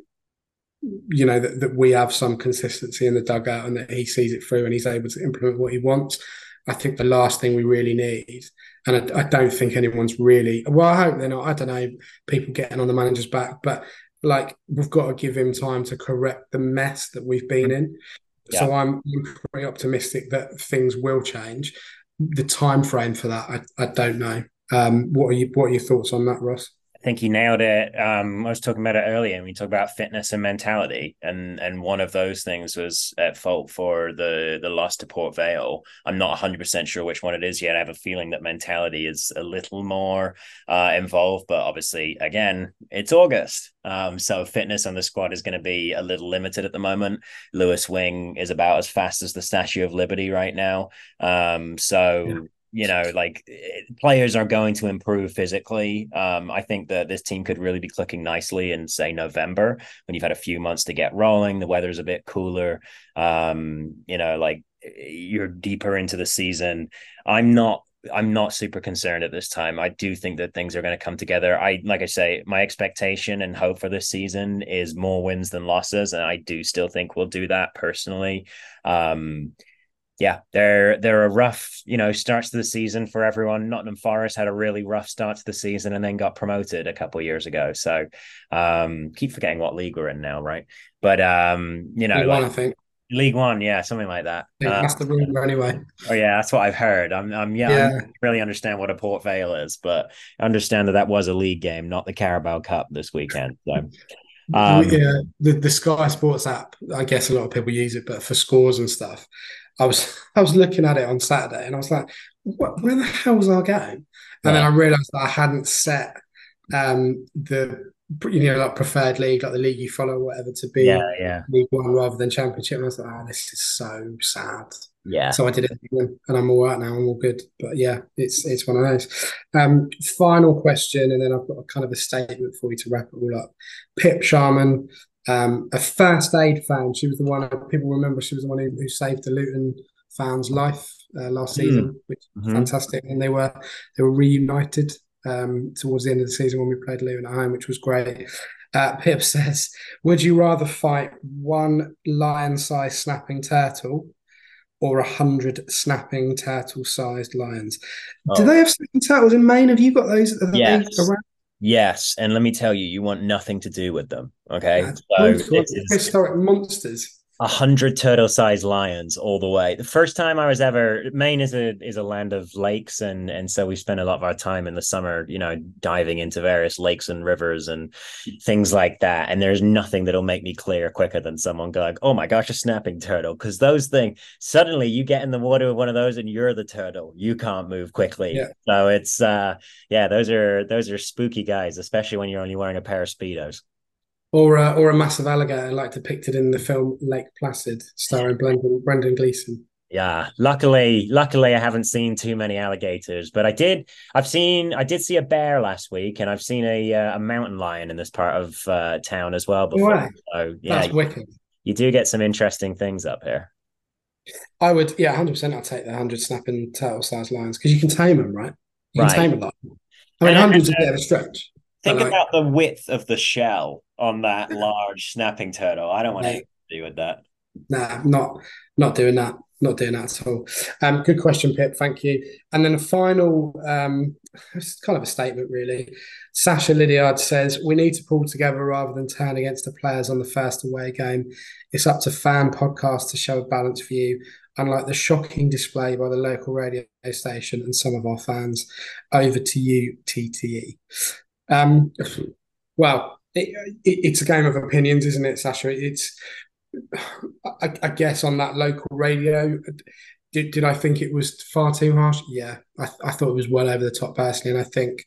you know, that, that we have some consistency in the dugout and that he sees it through and he's able to implement what he wants. I think the last thing we really need, and I, I don't think anyone's really, well, I hope they're not, I don't know, people getting on the manager's back, but like, we've got to give him time to correct the mess that we've been in. Yeah. So I'm pretty optimistic that things will change. The time frame for that, I, I don't know. Um, what are you? What are your thoughts on that, Ross? I think he nailed it. Um, I was talking about it earlier, and we talked about fitness and mentality, and and one of those things was at fault for the the loss to Port Vale. I'm not one hundred percent sure which one it is yet. I have a feeling that mentality is a little more uh, involved, but obviously, again, it's August, um, so fitness on the squad is going to be a little limited at the moment. Lewis Wing is about as fast as the Statue of Liberty right now, um, so. Yeah. You know, like players are going to improve physically. Um, I think that this team could really be clicking nicely in, say, November, when you've had a few months to get rolling. The weather's a bit cooler. Um, you know, like you're deeper into the season. I'm not. I'm not super concerned at this time. I do think that things are going to come together. I, like I say, my expectation and hope for this season is more wins than losses, and I do still think we'll do that personally. Um, Yeah, they're they're a rough, you know, starts to the season for everyone. Nottingham Forest had a really rough start to the season and then got promoted a couple of years ago. So um keep forgetting what league we're in now, right? But um, you know, League like One, I think. League One, yeah, something like that. I think Uh, that's the rumor anyway. oh yeah, that's what I've heard. I'm I'm yeah, I Yeah. don't really understand what a Port Vale is, but I understand that that was a league game, not the Carabao Cup this weekend. So um Yeah, the, the Sky Sports app, I guess a lot of people use it, but for scores and stuff, I was I was looking at it on Saturday and I was like, what, where the hell's our game? And then yeah, I realised that I hadn't set um, the you know like preferred league, like the league you follow, or whatever, to yeah, be yeah, League One rather than Championship. And I was like, oh, this is so sad. yeah. So I did it again, and I'm all right now. I'm all good. But yeah, it's it's one of those. Um, final question, and then I've got a kind of a statement for you to wrap it all up. Pip Sharman, um, a first aid fan. She was the one people remember. She was the one who, who saved the Luton fan's life uh, last season, which was Mm-hmm. fantastic. And they were they were reunited um, towards the end of the season when we played Luton at home, which was great. Uh, Pip says, "Would you rather fight one lion-sized snapping turtle or a hundred snapping turtle-sized lions?" Do Oh, they have snapping turtles in Maine? Have you got those? Are they yes. around? Yes, and let me tell you, you want nothing to do with them. Okay, That's so brutal. this is Historic monsters. a hundred turtle-sized lions all the way. The first time I was ever Maine is a is a land of lakes, and and so we spend a lot of our time in the summer, you know, diving into various lakes and rivers and things like that. And there's nothing that'll make me clear quicker than someone going, "Oh my gosh, a snapping turtle!" Because those things suddenly you get in the water with one of those, and you're the turtle. You can't move quickly, Yeah. so it's uh yeah, those are those are spooky guys, especially when you're only wearing a pair of speedos. Or a, or a massive alligator like depicted in the film Lake Placid, starring Brendan, Brendan Gleeson. Yeah, luckily, luckily I haven't seen too many alligators, but I did. I've seen, I did see a bear last week, and I've seen a uh, a mountain lion in this part of uh, town as well before. Right. So yeah, That's you, wicked. you do get some interesting things up here. I would, yeah, one hundred percent I'll take the one hundred snapping turtle-sized lions because you can tame them, right? You can Right, tame a lot. I mean, and, hundreds and a bit of a stretch, but think like, about the width of the shell on that large snapping turtle. I don't want mate, anything to do with that. nah, not not doing that. Not doing that at all. Um, good question, Pip. Thank you. And then a final, um, it's kind of a statement, really. Sasha Lydiard says, "We need to pull together rather than turn against the players on the first away game. It's up to fan podcasts to show a balanced view, unlike the shocking display by the local radio station and some of our fans. Over to you, T T E." Um, well, it, it, it's a game of opinions, isn't it, Sasha? It's I, I guess on that local radio, did, did I think it was far too harsh? Yeah, I, I thought it was well over the top personally. And I think,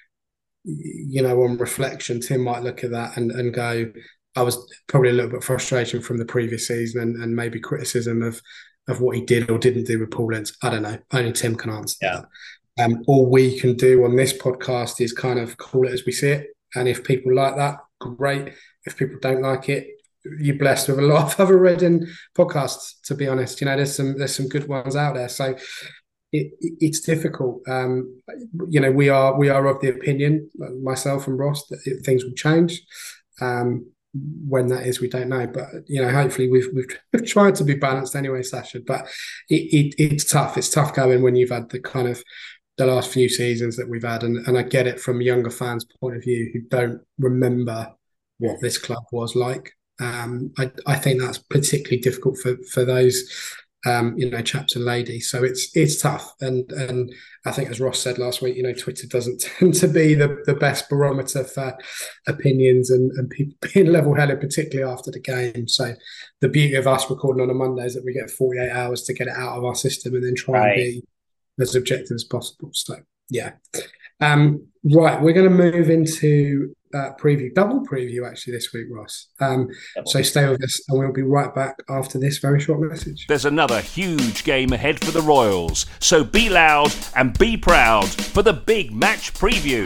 you know, on reflection, Tim might look at that and, and go, I was probably a little bit frustration from the previous season and, and maybe criticism of of what he did or didn't do with Paul Ince. I don't know. Only Tim can answer Yeah. that. Um, all we can do on this podcast is kind of call it as we see it. And if people like that, great. If people don't like it, you're blessed with a lot of other Reading podcasts, to be honest. You know, there's some there's some good ones out there. So it, it, it's difficult. Um, you know, we are we are of the opinion, myself and Ross, that it, things will change. Um, when that is, we don't know. But you know, hopefully we've we've, we've tried to be balanced anyway, Sasha. But it, it it's tough. It's tough going when you've had the kind of the last few seasons that we've had, and, and I get it from younger fans' point of view who don't remember what this club was like. Um, I, I think that's particularly difficult for, for those um, you know, chaps and ladies. So it's it's tough. And and I think, as Ross said last week, you know, Twitter doesn't tend to be the, the best barometer for opinions and, and people being level-headed, particularly after the game. So the beauty of us recording on a Monday is that we get forty-eight hours to get it out of our system and then try and Right. be as objective as possible. So, yeah. Um, right, we're going to move into uh, preview, double preview actually this week, Ross. Um, so stay with us and we'll be right back after this very short message. There's another huge game ahead for the Royals, so be loud and be proud for the big match preview.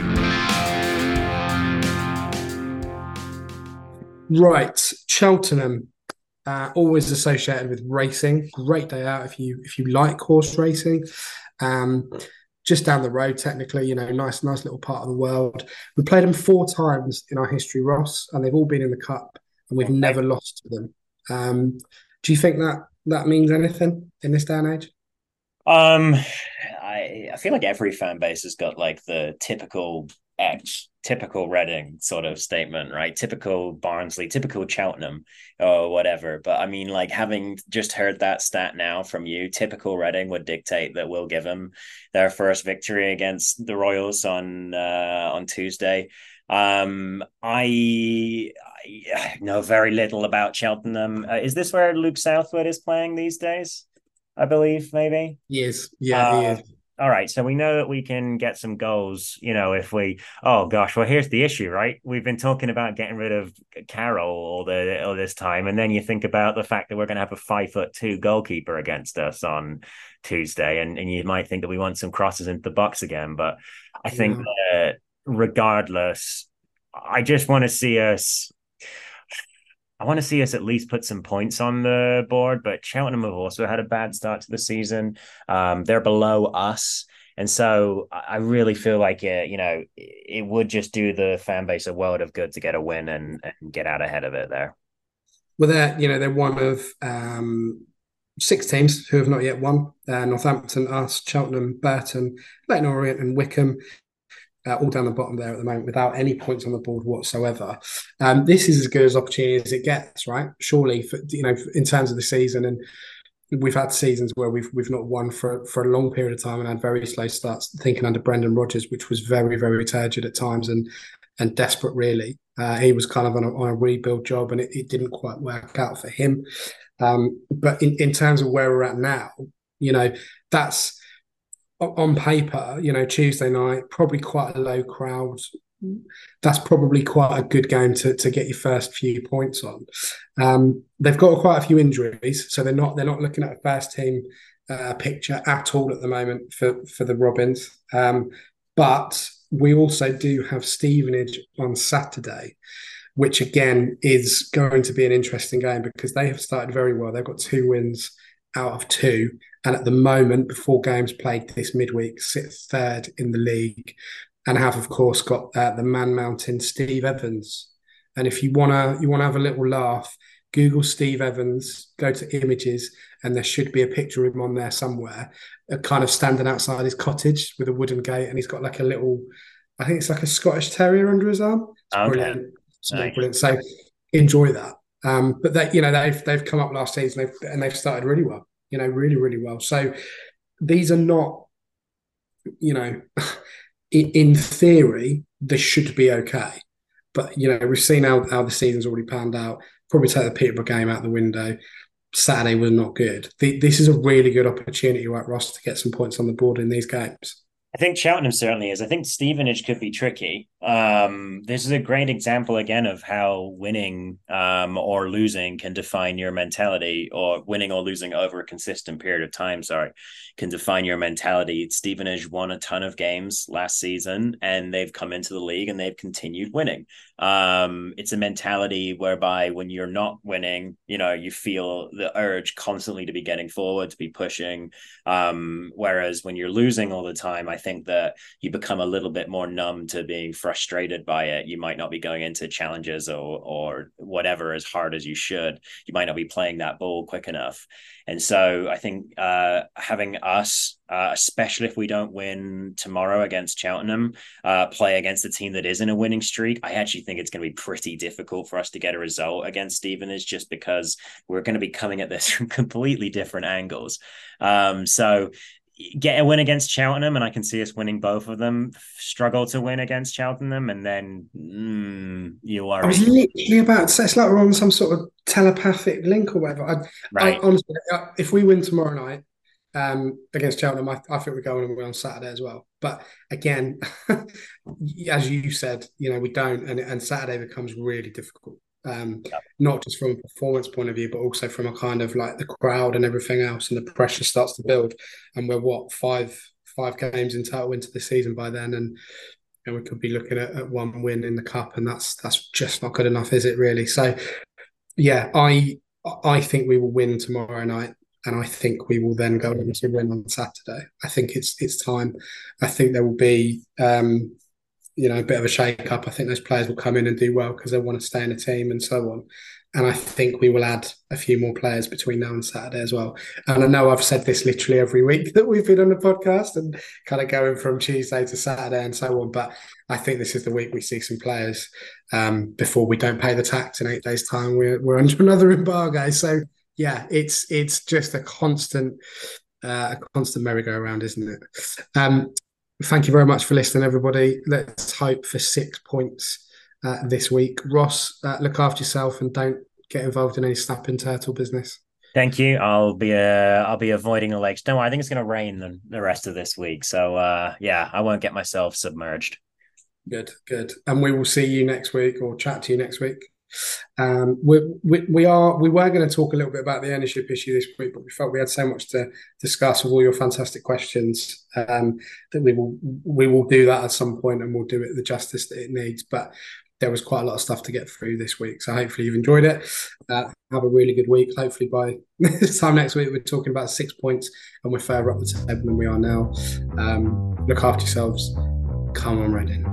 Right, Cheltenham, uh, always associated with racing. Great day out if you if you like horse racing. Um, just down the road, technically, you know, nice, nice little part of the world. We played them four times in our history, Ross, and they've all been in the cup, and we've okay. never lost to them. Um, do you think that that means anything in this day and age? Um, I I feel like every fan base has got like the typical X, typical Reading sort of statement, right? Typical Barnsley, typical Cheltenham, or whatever. But I mean, like having just heard that stat now from you, typical Reading would dictate that we'll give them their first victory against the Royals on uh, on Tuesday. Um, I, I know very little about Cheltenham. Uh, is this where Luke Southwood is playing these days? I believe maybe. He is. Yeah, uh, he is. All right, so we know that we can get some goals, you know, if we, oh gosh, well, here's the issue, right? We've been talking about getting rid of Carroll all, the, all this time, and then you think about the fact that we're going to have a five foot two goalkeeper against us on Tuesday, and, and you might think that we want some crosses into the box again, but I think yeah. uh, regardless, I just want to see us, I want to see us at least put some points on the board, but Cheltenham have also had a bad start to the season. Um, they're below us. And so I really feel like, uh, you know, it would just do the fan base a world of good to get a win and, and get out ahead of it there. Well, they're, you know, they're one of um, six teams who have not yet won. Uh, Northampton, us, Cheltenham, Burton, Leyton Orient and Wickham. Uh, all down the bottom there at the moment without any points on the board whatsoever. Um, this is as good as opportunity as it gets, right? Surely, for, you know, in terms of the season, and we've had seasons where we've we've not won for for a long period of time and had very slow starts. Thinking under Brendan Rodgers, which was very very turgid at times and and desperate. Really, uh, he was kind of on a, on a rebuild job, and it, it didn't quite work out for him. Um, but in in terms of where we're at now, you know, that's. On paper, you know, Tuesday night, probably quite a low crowd. That's probably quite a good game to, to get your first few points on. Um, they've got quite a few injuries, so they're not they're not looking at a first team uh, picture at all at the moment for for the Robins. Um, but we also do have Stevenage on Saturday, which again is going to be an interesting game because they have started very well. They've got two wins out of two. And at the moment, before games played this midweek, sit third in the league and have, of course, got uh, the Man Mountain Steve Evans. And if you want to you wanna have a little laugh, Google Steve Evans, go to images, and there should be a picture of him on there somewhere, uh, kind of standing outside his cottage with a wooden gate. And he's got like a little, I think it's like a Scottish Terrier under his arm. It's okay. brilliant. It's nice. brilliant. So enjoy that. Um, but they, you know, they've they've come up last season they've, and they've started really well. You know, really, really well. So these are not, you know, in, in theory, they should be okay. But, you know, we've seen how, how the season's already panned out. Probably take the Peterborough game out the window. Saturday was not good. The, this is a really good opportunity, right, Ross, to get some points on the board in these games. I think Cheltenham certainly is. I think Stevenage could be tricky. Um, this is a great example, again, of how winning um, or losing can define your mentality, or winning or losing over a consistent period of time, sorry, can define your mentality. Stevenage won a ton of games last season, and they've come into the league and they've continued winning. Um, it's a mentality whereby when you're not winning, you know, you feel the urge constantly to be getting forward, to be pushing. Um, whereas when you're losing all the time, I think that you become a little bit more numb to being frustrated frustrated by it. You might not be going into challenges or or whatever as hard as you should. You might not be playing that ball quick enough. And so I think uh, having us, uh, especially if we don't win tomorrow against Cheltenham, uh, play against a team that is in a winning streak, I actually think it's going to be pretty difficult for us to get a result against Stevenage, just because we're going to be coming at this from completely different angles. Um, so get a win against Cheltenham, and I can see us winning both of them. Struggle to win against Cheltenham, and then mm, you are. I was literally about to say it's like we're on some sort of telepathic link or whatever. I, right. I, honestly, if we win tomorrow night um, against Cheltenham, I, I think we're going and win on Saturday as well. But again, as you said, you know, we don't, and, and Saturday becomes really difficult. Um, yeah. Not just from a performance point of view, but also from a kind of like the crowd and everything else, and the pressure starts to build. And we're what five five games in total into the season by then, and and we could be looking at, at one win in the cup, and that's that's just not good enough, is it really? So yeah, I I think we will win tomorrow night, and I think we will then go on to win on Saturday. I think it's it's time. I think there will be. Um, you know, a bit of a shake-up. I think those players will come in and do well because they want to stay in a team and so on. And I think we will add a few more players between now and Saturday as well. And I know I've said this literally every week that we've been on the podcast and kind of going from Tuesday to Saturday and so on. But I think this is the week we see some players um, before we don't pay the tax in eight days' time. We're, we're under another embargo. So, yeah, it's it's just a constant, uh, a constant merry-go-round, isn't it? Um, Thank you very much for listening, everybody. Let's hope for six points uh, this week. Ross, uh, look after yourself and don't get involved in any snapping turtle business. Thank you. I'll be uh, I'll be avoiding the lakes. Don't worry, I think it's going to rain the, the rest of this week. So, uh, yeah, I won't get myself submerged. Good, good. And we will see you next week or chat to you next week. Um, we, we we are we were going to talk a little bit about the ownership issue this week, but we felt we had so much to discuss with all your fantastic questions um, that we will we will do that at some point, and we'll do it the justice that it needs. But there was quite a lot of stuff to get through this week, so hopefully you've enjoyed it. Uh, have a really good week. Hopefully by this time next week we're talking about six points and we're further up the table than we are now. Um, look after yourselves. Come on, Reading.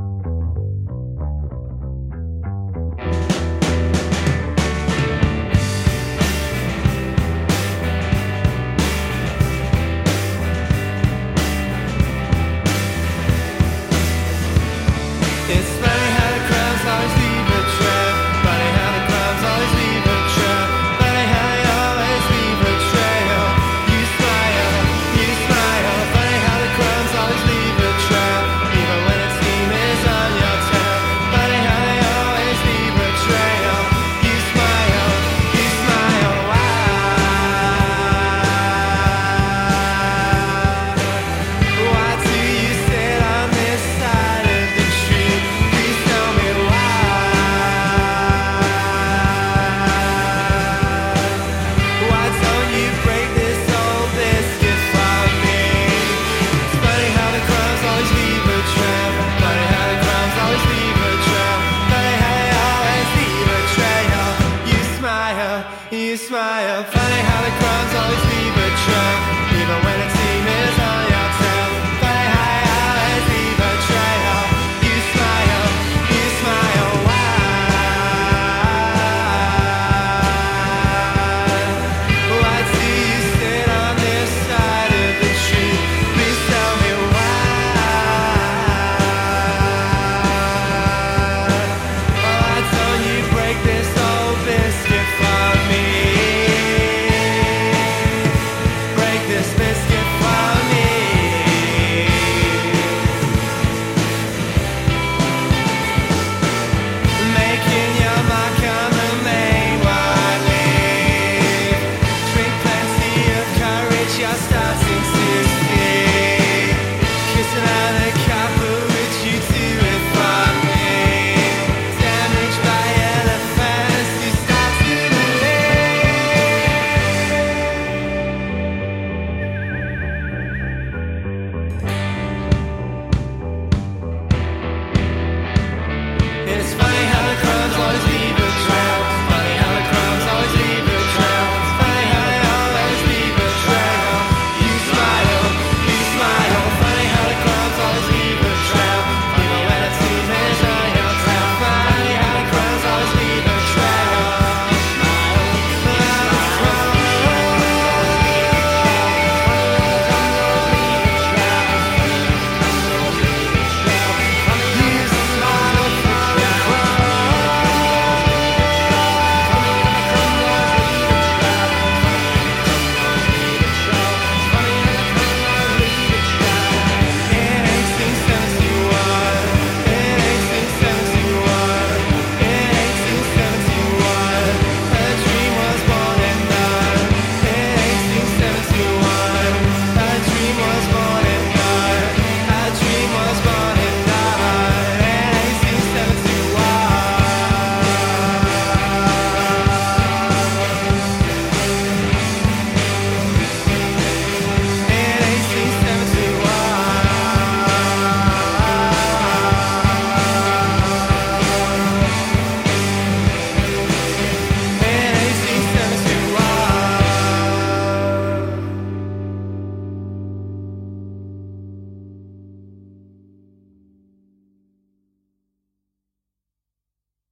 You smile, funny